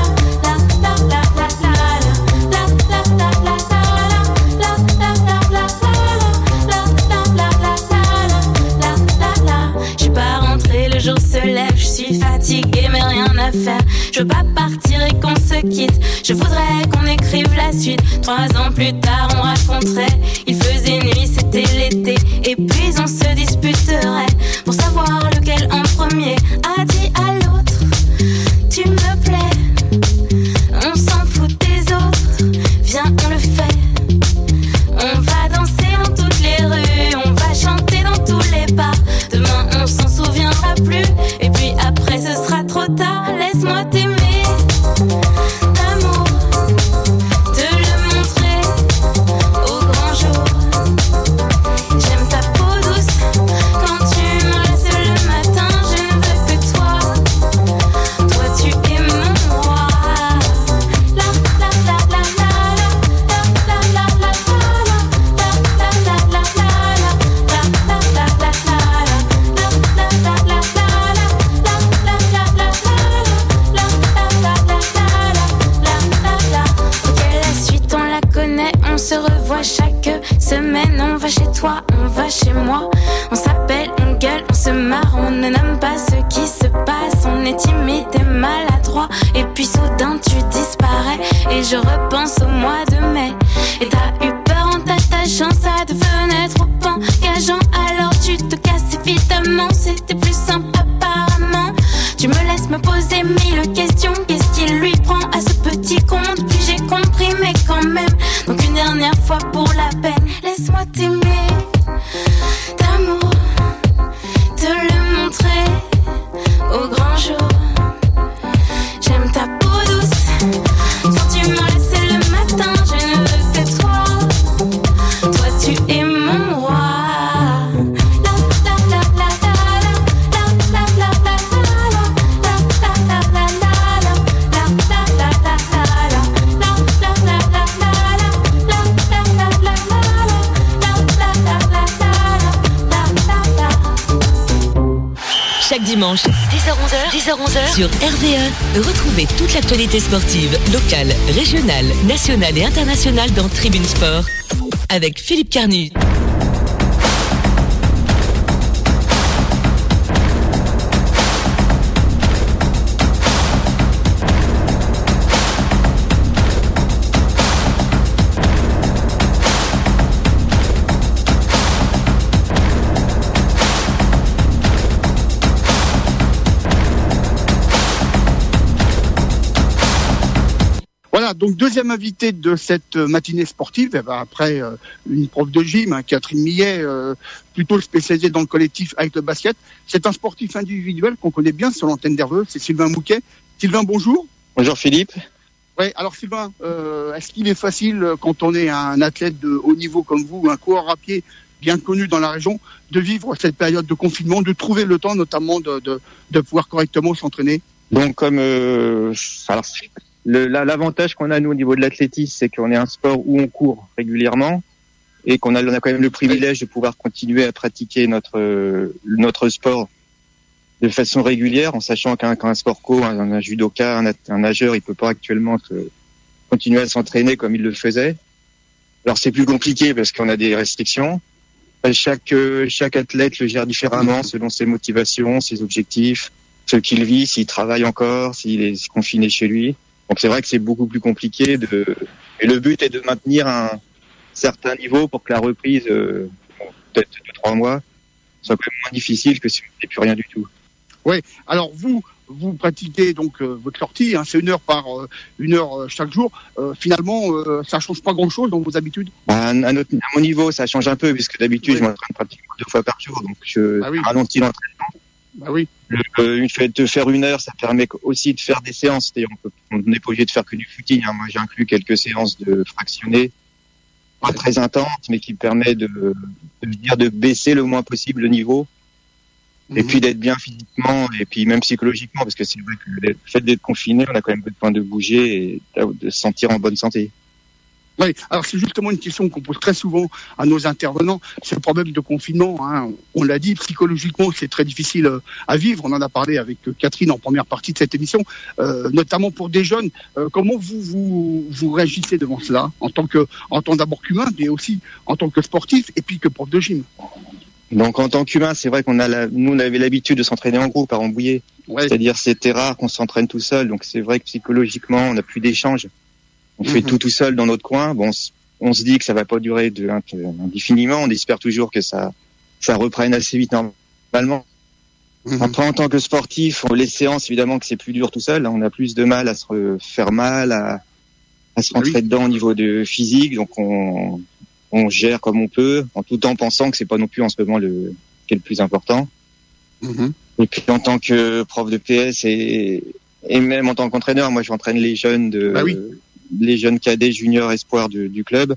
le jour se lève, je suis fatiguée mais rien à faire. Je veux pas partir et qu'on se quitte. Je voudrais qu'on écrive la suite. 3 ans plus tard on raconterait. Il faisait nuit, c'était l'été. Et puis on se disputerait pour savoir lequel en premier a dit à l'autre tu me plais. On s'en fout des autres, viens on le fait. On va danser dans toutes les rues, on va chanter dans tous les bars. Demain on s'en souviendra plus, et puis après ce sera trop tard. Laisse-moi t'aimer d'amour, te le montrer au grand jour. J'aime ta peau douce quand tu m'en laisses le matin. Je ne veux que toi, toi tu es mon roi. La la la la la la la la la on se revoit chaque semaine, on va chez toi, on va chez moi. On s'appelle, on gueule, on se marre, on ne nomme pas ce qui se passe. On est timide et maladroit, et puis soudain tu disparais. Et je repense au mois de mai, et t'as eu peur en t'attachant, ça devenait trop engageant. Alors tu te casses évidemment, c'était plus simple apparemment. Tu me laisses me poser 1000 questions, qu'est-ce qu'il lui prend à ce petit compte? Puis j'ai compris mais quand même, donc une dernière fois pour la peine, laisse-moi t'aimer d'amour, te le dimanche, 10h-11h sur RVE. Retrouvez toute l'actualité sportive, locale, régionale, nationale et internationale dans Tribune Sport avec Philippe Carnu. Voilà, donc deuxième invité de cette matinée sportive, après une prof de gym, Catherine Millet, plutôt spécialisée dans le collectif avec le basket. C'est un sportif individuel qu'on connaît bien sur l'antenne d'RVE, c'est Sylvain Mouquet. Sylvain, bonjour. Bonjour Philippe. Ouais, alors Sylvain, est-ce qu'il est facile quand on est un athlète de haut niveau comme vous, un coureur à pied bien connu dans la région, de vivre cette période de confinement, de trouver le temps notamment de pouvoir correctement s'entraîner? Donc comme l'avantage qu'on a nous au niveau de l'athlétisme, c'est qu'on est un sport où on court régulièrement et qu'on a quand même le privilège de pouvoir continuer à pratiquer notre sport de façon régulière, en sachant qu'un sport co, un judoka, un nageur, il peut pas actuellement continuer à s'entraîner comme il le faisait. Alors c'est plus compliqué parce qu'on a des restrictions. Chaque athlète le gère différemment selon ses motivations, ses objectifs, ce qu'il vit, s'il travaille encore, s'il est confiné chez lui. Donc c'est vrai que c'est beaucoup plus compliqué et le but est de maintenir un certain niveau pour que la reprise, peut-être de 3 mois, soit quand même moins difficile que si on ne fait plus rien du tout. Oui, alors vous pratiquez donc votre sortie, c'est une heure chaque jour. Finalement, ça change pas grand-chose dans vos habitudes? À mon niveau, ça change un peu puisque d'habitude je m'entraîne pratiquement 2 fois par jour, donc je ralentis l'entraînement. Bah oui. Une fait de faire 1 heure, ça permet aussi de faire des séances. C'est-à-dire on n'est pas obligé de faire que du footing. Moi, j'ai inclus quelques séances de fractionnés, pas très intenses, mais qui permet de baisser le moins possible le niveau. Et puis d'être bien physiquement et puis même psychologiquement, parce que c'est vrai que le fait d'être confiné, on a quand même besoin de bouger et de se sentir en bonne santé. Oui, alors c'est justement une question qu'on pose très souvent à nos intervenants. C'est le problème de confinement. On l'a dit, psychologiquement, c'est très difficile à vivre. On en a parlé avec Catherine en première partie de cette émission, notamment pour des jeunes. Comment vous réagissez devant cela, en tant d'abord qu'humain, mais aussi en tant que sportif et puis que prof de gym? Donc en tant qu'humain, c'est vrai on avait l'habitude de s'entraîner en groupe à Rambouillet. Ouais. C'est-à-dire c'était rare qu'on s'entraîne tout seul. Donc c'est vrai que psychologiquement, on n'a plus d'échange. On fait tout seul dans notre coin. Bon, on se dit que ça va pas durer indéfiniment. On espère toujours que ça reprenne assez vite normalement. Après, en tant que sportif, les séances, évidemment que c'est plus dur tout seul. On a plus de mal à se faire mal, à se rentrer dedans au niveau de physique. Donc on gère comme on peut, en tout en pensant que c'est pas non plus en ce moment qui est le plus important. Et puis en tant que prof de PS et même en tant qu'entraîneur, moi j'entraîne les jeunes les jeunes cadets, juniors, espoirs du club.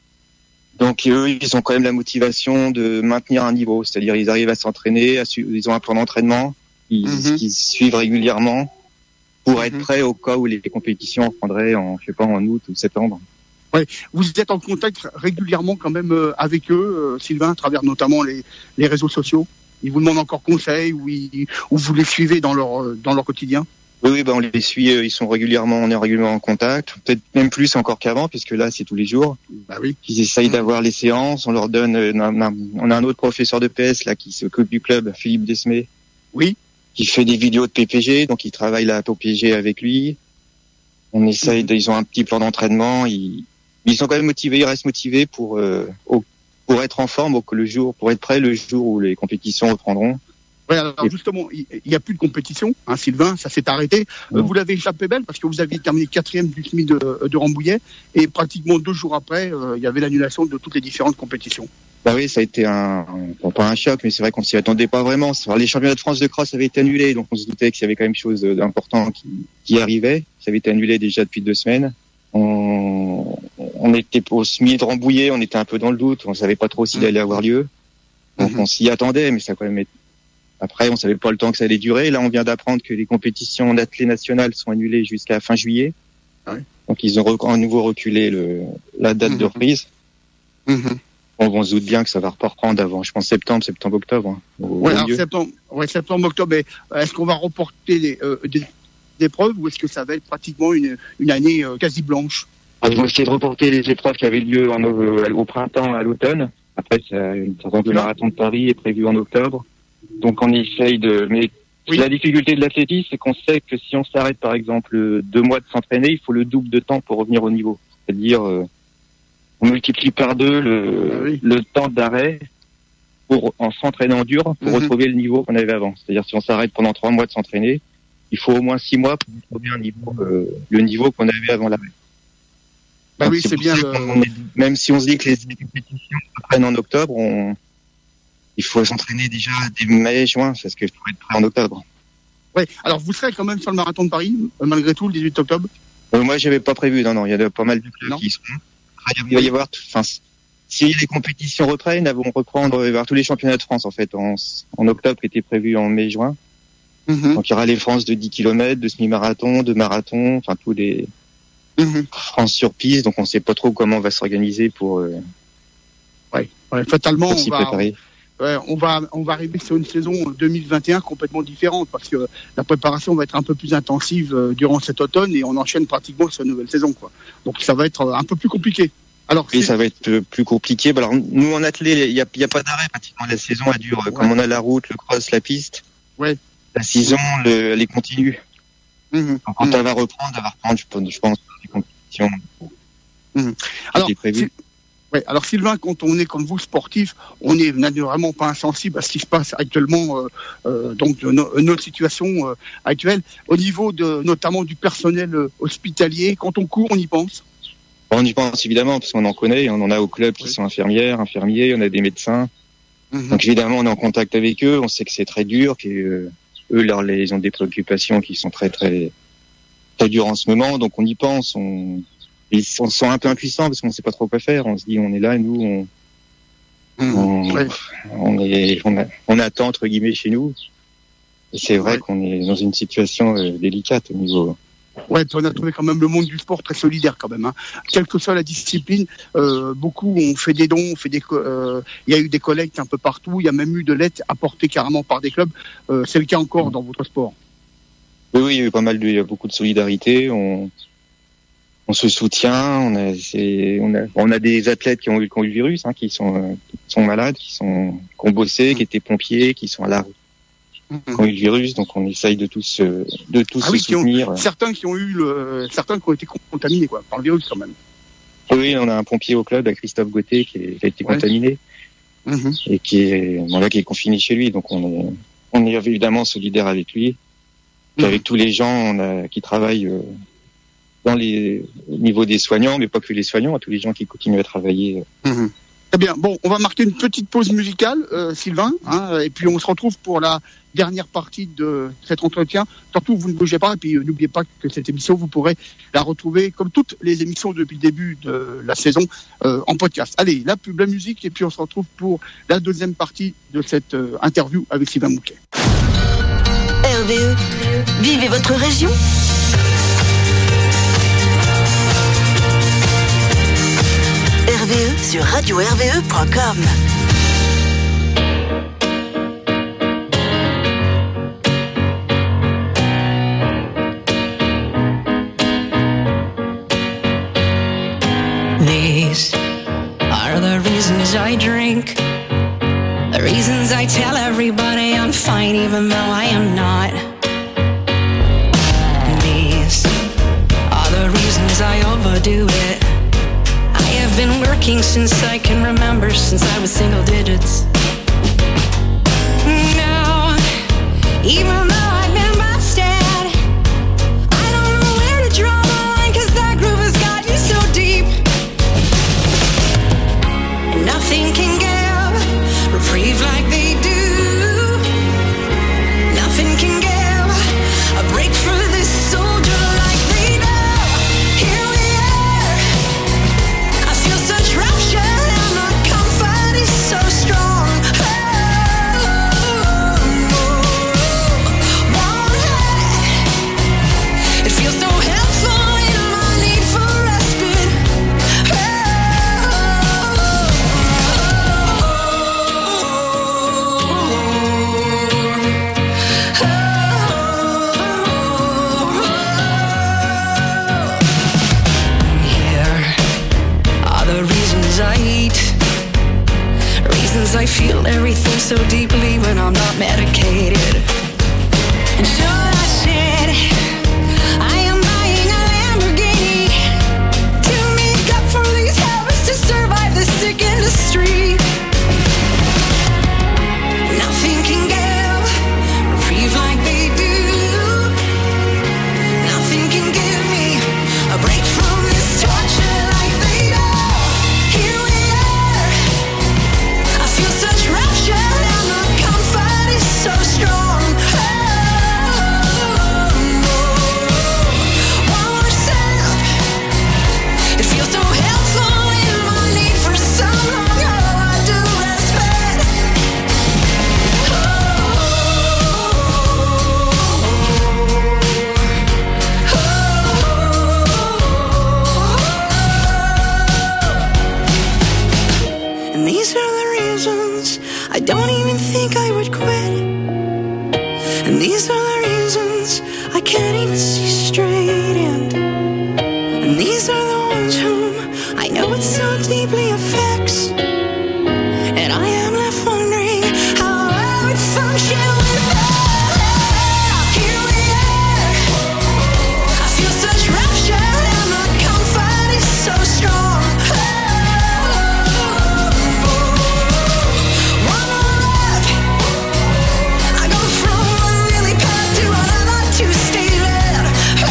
Donc eux, ils ont quand même la motivation de maintenir un niveau, c'est-à-dire ils arrivent à s'entraîner, ils ont un plan d'entraînement, ils suivent régulièrement pour être prêts au cas où les compétitions reprendraient en août ou septembre. Ouais, vous êtes en contact régulièrement quand même avec eux, Sylvain, à travers notamment les réseaux sociaux. Ils vous demandent encore conseil ou vous les suivez dans leur quotidien? Oui, on les suit, on est régulièrement en contact, peut-être même plus encore qu'avant, puisque là, c'est tous les jours. Bah oui. Ils essayent d'avoir les séances, on leur donne, on a un autre professeur de PS, là, qui s'occupe du club, Philippe Desmé. Oui. Qui fait des vidéos de PPG, donc il travaille la PPG avec lui. On essaye, ils ont un petit plan d'entraînement, ils sont quand même motivés, ils restent motivés pour être en forme pour être prêts le jour où les compétitions reprendront. Ouais, alors justement, il n'y a plus de compétition, Sylvain, ça s'est arrêté. Vous l'avez échappé belle parce que vous aviez terminé 4e du SMI de Rambouillet et pratiquement 2 jours après, il y avait l'annulation de toutes les différentes compétitions. Bah oui, ça a été pas un choc, mais c'est vrai qu'on s'y attendait pas vraiment. Les championnats de France de cross avaient été annulés, donc on se doutait qu'il y avait quand même chose d'important qui arrivait. Ça avait été annulé déjà depuis 2 semaines. On était au SMI de Rambouillet, on était un peu dans le doute, on savait pas trop s'il allait avoir lieu. Donc on s'y attendait, mais ça a quand même été... Après, on savait pas le temps que ça allait durer. Là, on vient d'apprendre que les compétitions d'athlètes nationales sont annulées jusqu'à fin juillet. Donc, ils ont à nouveau reculé la date de reprise. On se doute bien que ça va reprendre avant, je pense septembre-octobre. Septembre, octobre. Est-ce qu'on va reporter des épreuves ou est-ce que ça va être pratiquement une année quasi blanche? Ils vont essayer de reporter les épreuves qui avaient lieu au printemps, à l'automne. Après, le marathon de Paris est prévu en octobre. Donc on essaye mais la difficulté de l'athlétisme, c'est qu'on sait que si on s'arrête par exemple 2 mois de s'entraîner, il faut le double de temps pour revenir au niveau. C'est-à-dire, on multiplie par 2 le temps d'arrêt en s'entraînant dur pour retrouver le niveau qu'on avait avant. C'est-à-dire, si on s'arrête pendant 3 mois de s'entraîner, il faut au moins 6 mois pour retrouver le niveau qu'on avait avant l'arrêt. Donc, c'est bien. Même si on se dit que les compétitions reprennent en octobre, il faut s'entraîner déjà dès mai, juin, parce qu'il faut être prêt en octobre. Oui, alors vous serez quand même sur le marathon de Paris, malgré tout, le 18 octobre? Moi, j'avais pas prévu, non, il y a pas mal de clubs qui seront. Il va y avoir, si les compétitions reprennent, elles vont reprendre, il va y avoir tous les championnats de France, en fait, en octobre, qui étaient prévus en mai, juin. Donc, il y aura les France de 10 km, de semi-marathon, de marathon, enfin, tous les France sur piste, donc on sait pas trop comment on va s'organiser pour, fatalement, s'y préparer. On va arriver sur une saison 2021 complètement différente parce que la préparation va être un peu plus intensive durant cet automne et on enchaîne pratiquement sur une nouvelle saison, quoi. Donc ça va être un peu plus compliqué. Alors ça va être plus compliqué. Alors nous en athlée, il y a pas d'arrêt pratiquement. La saison elle dure comme on a la route, le cross, la piste. Ouais. La saison elle est continue. Quand elle va reprendre, je pense les compétitions. Alors Sylvain, quand on est comme vous sportif, on n'est naturellement pas insensible à ce qui se passe actuellement, donc de notre situation actuelle, au niveau notamment du personnel hospitalier. Quand on court, on y pense. On y pense évidemment parce qu'on en connaît, on en a au club qui sont infirmières, infirmiers, on a des médecins. Donc évidemment, on est en contact avec eux, on sait que c'est très dur, eux ils ont des préoccupations qui sont très très très dures en ce moment, donc on y pense. Ils se sent un peu impuissants parce qu'on ne sait pas trop quoi faire. On se dit, on est là, nous, on attend entre guillemets chez nous. Et c'est vrai qu'on est dans une situation délicate au niveau. Ouais, on a trouvé quand même le monde du sport très solidaire quand même. Quelle que soit la discipline, beaucoup ont fait des dons, il y a eu des collectes un peu partout. Il y a même eu de l'aide apportée carrément par des clubs. C'est le cas encore dans votre sport. Oui, il y a eu il y a beaucoup de solidarité. On se soutient, on a des athlètes qui ont eu le virus, qui sont malades, qui ont bossé, qui étaient pompiers, qui sont à la rue, qui ont eu le virus, donc on essaye de tous se soutenir. Certains qui ont été contaminés, par le virus quand même. Oui, on a un pompier au club, Christophe Gauthier, qui a été contaminé, et qui est confiné chez lui, donc on est évidemment solidaire avec lui, et avec tous les gens qui travaillent, au niveau des soignants, mais pas que les soignants, à tous les gens qui continuent à travailler. Très bien. Bon, on va marquer une petite pause musicale, Sylvain, et puis on se retrouve pour la dernière partie de cet entretien. Surtout, vous ne bougez pas, et puis n'oubliez pas que cette émission, vous pourrez la retrouver, comme toutes les émissions depuis le début de la saison, en podcast. Allez, la pub, la musique, et puis on se retrouve pour la deuxième partie de cette interview avec Sylvain Mouquet. RVE, vivez votre région. RVE sur radio-rve.com. These are the reasons I drink, the reasons I tell everybody I'm fine even though I am not. These are the reasons I overdo it. I've been working since I can remember, since I was single digits. Now, even though I've been busted, I don't know where to draw the line, 'cause that groove has gotten so deep. And nothing can give reprieve like they do. Nothing can give a break for this soldier like they do. Here we are. I feel such rapture and my comfort is so strong. Oh, the reasons I eat, reasons I feel everything so deeply when I'm not medicated. And so I said, I am buying a Lamborghini to make up for these habits, to survive this sick industry. Nothing can give reprieve like they do. Nothing can give me a break from this torture like they do. Here we are, I feel such rapture and the comfort is so strong. One more step, it feels so helpful in my need for someone. Oh, I do respect. And these are the reasons I don't even think I would quit. And these are the reasons I can't even see straight. And these are the ones whom I know it so deeply affects. And I am left wondering how I would function without. Here we are, I feel such rapture and the comfort is so strong. One more lap, I go from one really bad to another to stay there.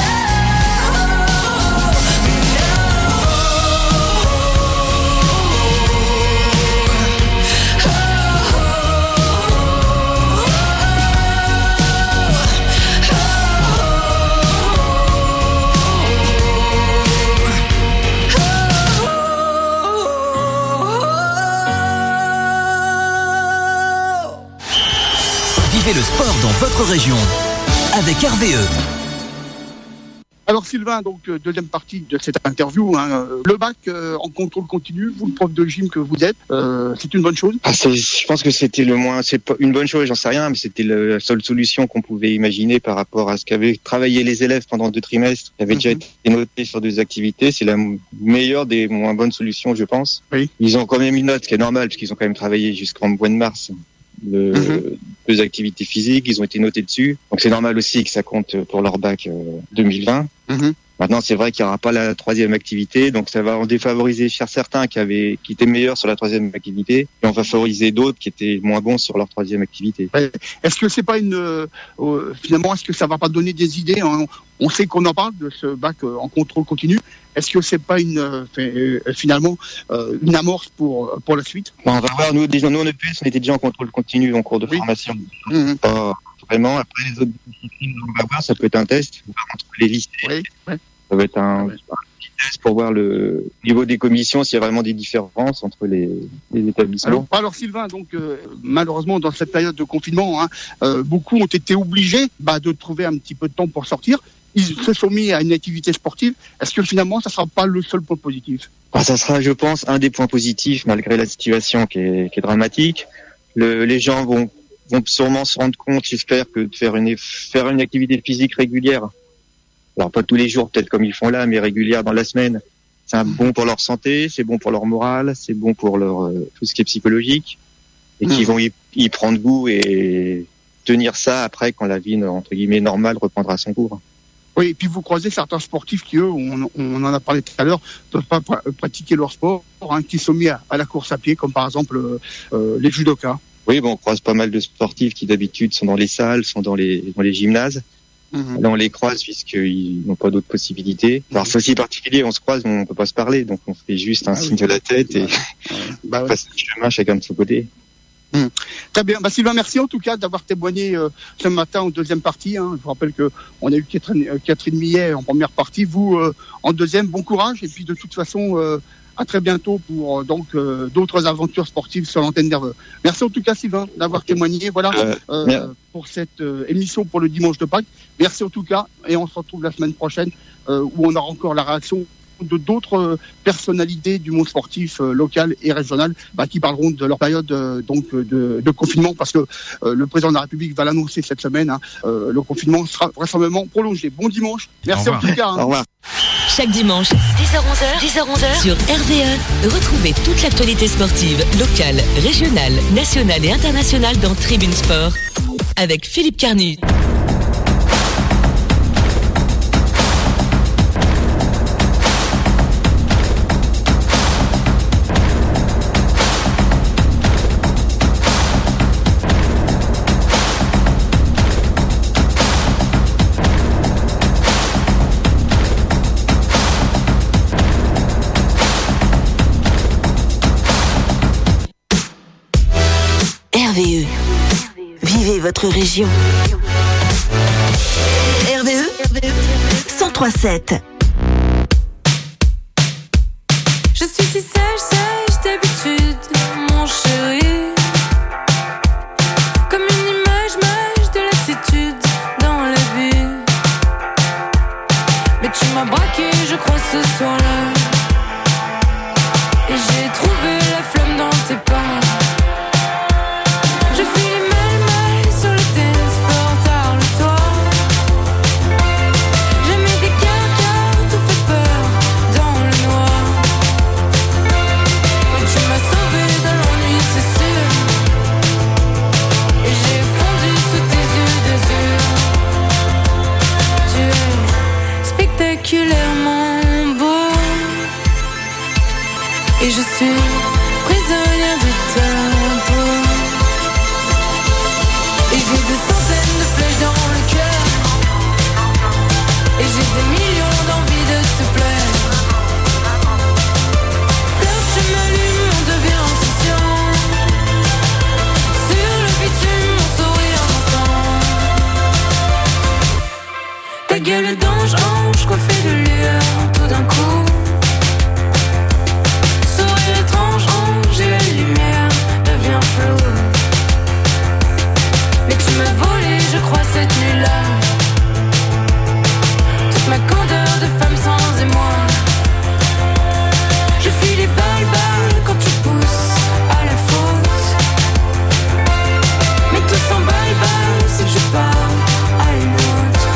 Vivez le sport dans votre région avec RVE. Alors Sylvain, donc deuxième partie de cette interview, le bac en contrôle continu, vous le prof de gym que vous êtes, c'est une bonne chose? Je pense que c'était c'est pas une bonne chose, j'en sais rien, mais c'était la seule solution qu'on pouvait imaginer par rapport à ce qu'avaient travaillé les élèves pendant 2 trimestres, qui avaient déjà été notés sur des activités. C'est la meilleure des moins bonnes solutions, je pense. Oui. Ils ont quand même une note, ce qui est normal, parce qu'ils ont quand même travaillé jusqu'en mois de mars. 2 activités physiques, ils ont été notés dessus. Donc c'est normal aussi que ça compte pour leur bac 2020. Maintenant, c'est vrai qu'il n'y aura pas la 3e activité, donc ça va en défavoriser certains qui étaient meilleurs sur la 3e activité, et on va favoriser d'autres qui étaient moins bons sur leur 3e activité. Est-ce que c'est pas finalement, est-ce que ça va pas donner des idées, hein? On sait qu'on en parle de ce bac en contrôle continu. Est-ce que c'est pas finalement une amorce pour la suite? On va voir. Nous en EPS, on était déjà en contrôle continu en cours de formation. Pas vraiment. Après les autres disciplines, on va voir. Ça peut être un test entre les lycées. Ça va être un petit test pour voir le niveau des commissions, s'il y a vraiment des différences entre les établissements. Alors Sylvain, donc malheureusement dans cette période de confinement, beaucoup ont été obligés de trouver un petit peu de temps pour sortir. Ils se sont mis à une activité sportive. Est-ce que finalement, ça ne sera pas le seul point positif? Ça sera, je pense, un des points positifs, malgré la situation qui est dramatique. Les gens vont sûrement se rendre compte, j'espère, que de faire une activité physique régulière, alors pas tous les jours, peut-être comme ils font là, mais régulière dans la semaine, c'est bon pour leur santé, c'est bon pour leur morale, c'est bon pour leur tout ce qui est psychologique, et qu'ils vont y prendre goût et tenir ça après quand la vie, entre guillemets, normale reprendra son cours. Oui, et puis vous croisez certains sportifs qui, eux, on en a parlé tout à l'heure, ne peuvent pas pratiquer leur sport, qui sont mis à la course à pied, comme par exemple les judokas. Oui, on croise pas mal de sportifs qui d'habitude sont dans les salles, sont dans les gymnases. Là, on les croise puisqu'ils n'ont pas d'autres possibilités. Alors c'est aussi particulier, on se croise, mais on peut pas se parler, donc on fait juste un signe de la tête et on passe le chemin chacun de son côté. Très bien. Sylvain, merci en tout cas d'avoir témoigné ce matin en deuxième partie. Je vous rappelle que on a eu Catherine Millet en première partie, vous en deuxième. Bon courage et puis de toute façon à très bientôt pour d'autres aventures sportives sur l'antenne d'RVE. Merci en tout cas Sylvain d'avoir témoigné. Voilà pour cette émission pour le dimanche de Pâques. Merci en tout cas et on se retrouve la semaine prochaine où on aura encore la réaction de d'autres personnalités du monde sportif local et régional qui parleront de leur période de confinement parce que le président de la République va l'annoncer cette semaine. Le confinement sera vraisemblablement prolongé. Bon dimanche. Merci en tout cas. Au revoir. Chaque dimanche, 10h-11h, sur RVE, retrouvez toute l'actualité sportive, locale, régionale, nationale et internationale dans Tribune Sport, avec Philippe Carnu. RVE. Vivez votre région. RVE 103.7. Je suis si sage d'habitude, mon chéri. Comme une image de lassitude dans la vie. Mais tu m'as braqué, je crois, ce soir-là. Et j'ai trouvé la flamme dans tes pas. Spectaculairement beau. Et je suis prisonnière de ta peau. Et j'ai des centaines de flèches dans le cœur. Et j'ai des millions d'envies de te plaire. Fleur, je m'allume, on devient insouciant. Sur le bitume, mon sourire dansant. Ta gueule d'ange, ange, coiffée de lueur, tout d'un coup. Sourire étrange, ange, et la lumière devient floue. Mais tu m'as volé, je crois, cette nuit-là. Toute ma candeur de femme sans émoi. Je fuis les balles quand tu pousses à la faute. Mais tout s'emballe si je pars à une autre.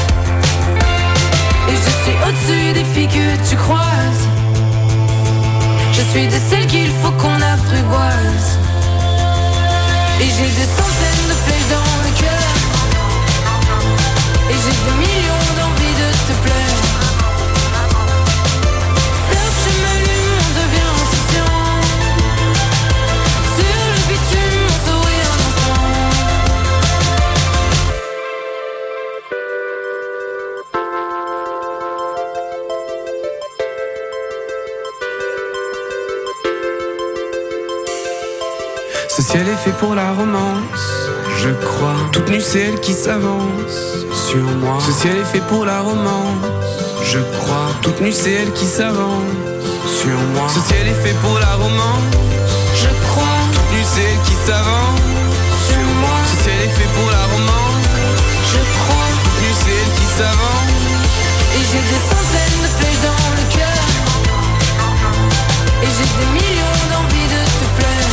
Et je suis au-dessus des filles que tu croises. Je suis de celles qu'il faut qu'on apprivoise. Et j'ai des centaines de flèches dans le cœur. Et j'ai des millions d'envies de te plaire. Fleur, je m'allume, on devient insouciant. Sur le bitume, mon sourire dansant. Ce ciel est fait pour la romance, je crois. Toute nue c'est elle qui s'avance sur moi. Ce ciel est fait pour la romance, je crois. Toute nue c'est elle qui s'avance sur moi. Ce ciel est fait pour la romance, je crois. Toute nue c'est elle qui s'avance sur moi. Ce ciel est fait pour la romance, je crois. Toute nue c'est elle qui s'avance. Et j'ai des centaines de flèches dans le cœur. Et j'ai des millions d'envies de te plaire.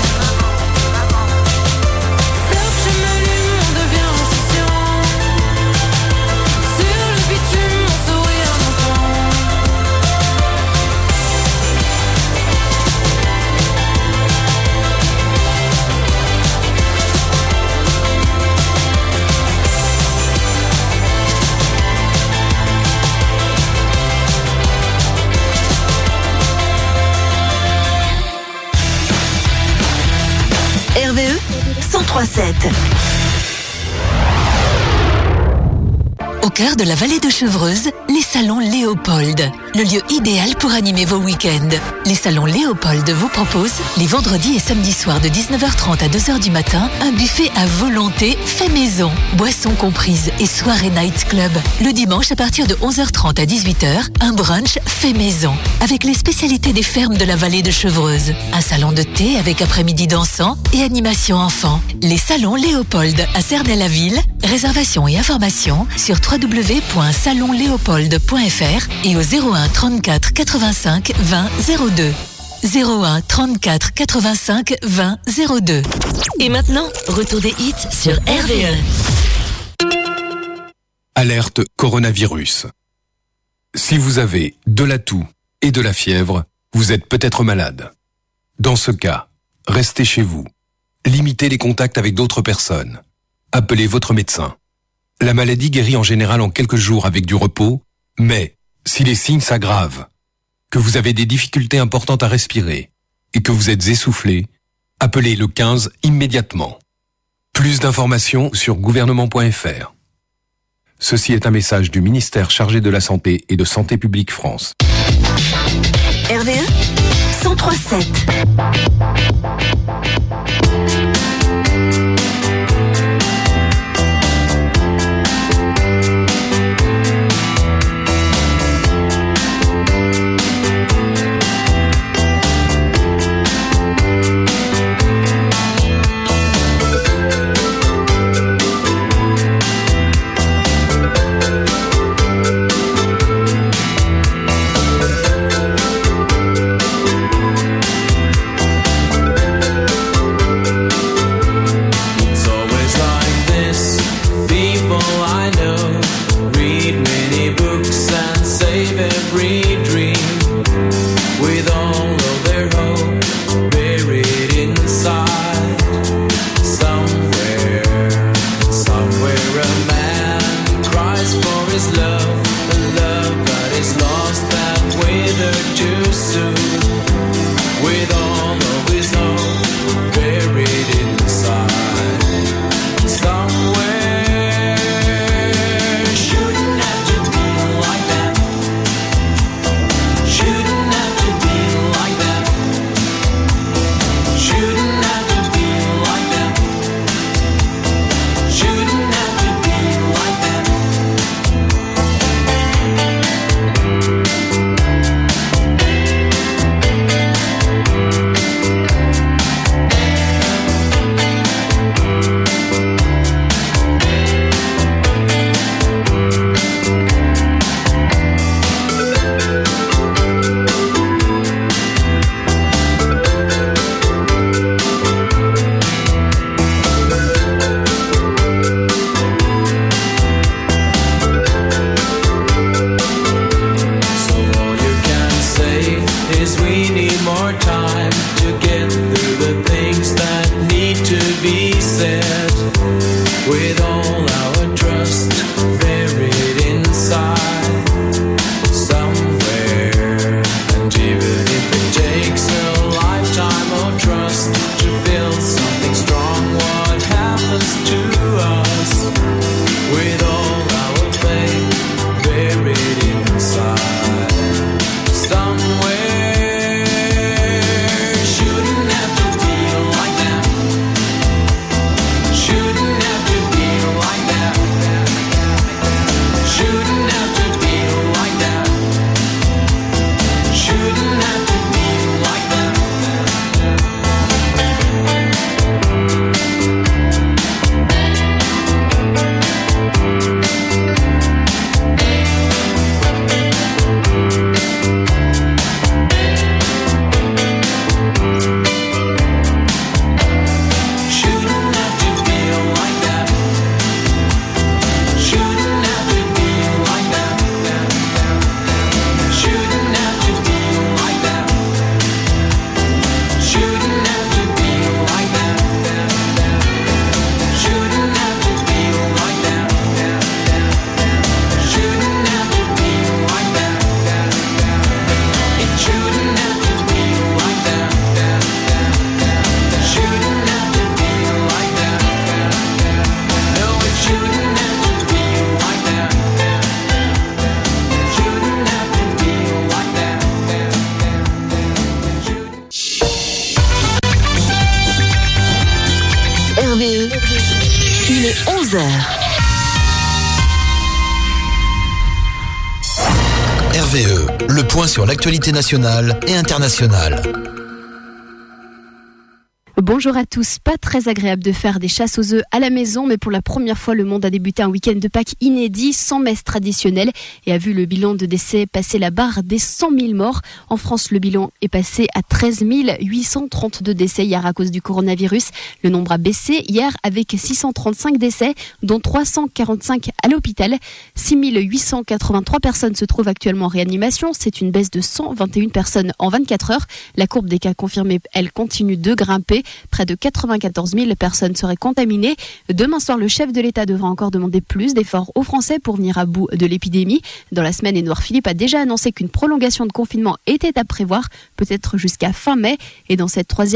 RVE 103.7. Au cœur de la vallée de Chevreuse, les salons Léopold, le lieu idéal pour animer vos week-ends. Les salons Léopold vous proposent, les vendredis et samedis soirs de 19h30 à 2h du matin, un buffet à volonté fait maison, boissons comprises et soirée night club. Le dimanche à partir de 11h30 à 18h, un brunch fait maison, avec les spécialités des fermes de la vallée de Chevreuse. Un salon de thé avec après-midi dansant et animation enfant. Les salons Léopold à Cernay-la-Ville. Réservation et informations sur www.salonleopold.fr et au 01 34 85 20 02. 01 34 85 20 02. Et maintenant, retour des hits sur RVE. Alerte coronavirus. Si vous avez de la toux et de la fièvre, vous êtes peut-être malade. Dans ce cas, restez chez vous. Limitez les contacts avec d'autres personnes. Appelez votre médecin. La maladie guérit en général en quelques jours avec du repos, mais si les signes s'aggravent, que vous avez des difficultés importantes à respirer et que vous êtes essoufflé, appelez le 15 immédiatement. Plus d'informations sur gouvernement.fr. Ceci est un message du ministère chargé de la Santé et de Santé publique France. RVE 103.7. Il est 11h. RVE, le point sur l'actualité nationale et internationale. Bonjour à tous. Pas très agréable de faire des chasses aux œufs à la maison, mais pour la première fois, le monde a débuté un week-end de Pâques inédit, sans messe traditionnelle, et a vu le bilan de décès passer la barre des 100 000 morts. En France, le bilan est passé à 13 832 décès hier à cause du coronavirus. Le nombre a baissé hier avec 635 décès, dont 345 à l'hôpital. 6 883 personnes se trouvent actuellement en réanimation. C'est une baisse de 121 personnes en 24 heures. La courbe des cas confirmés, elle continue de grimper. Près de 94 000 personnes seraient contaminées. Demain soir, le chef de l'État devra encore demander plus d'efforts aux Français pour venir à bout de l'épidémie. Dans la semaine, Édouard Philippe a déjà annoncé qu'une prolongation de confinement était à prévoir, peut-être jusqu'à fin mai. Et dans cette troisième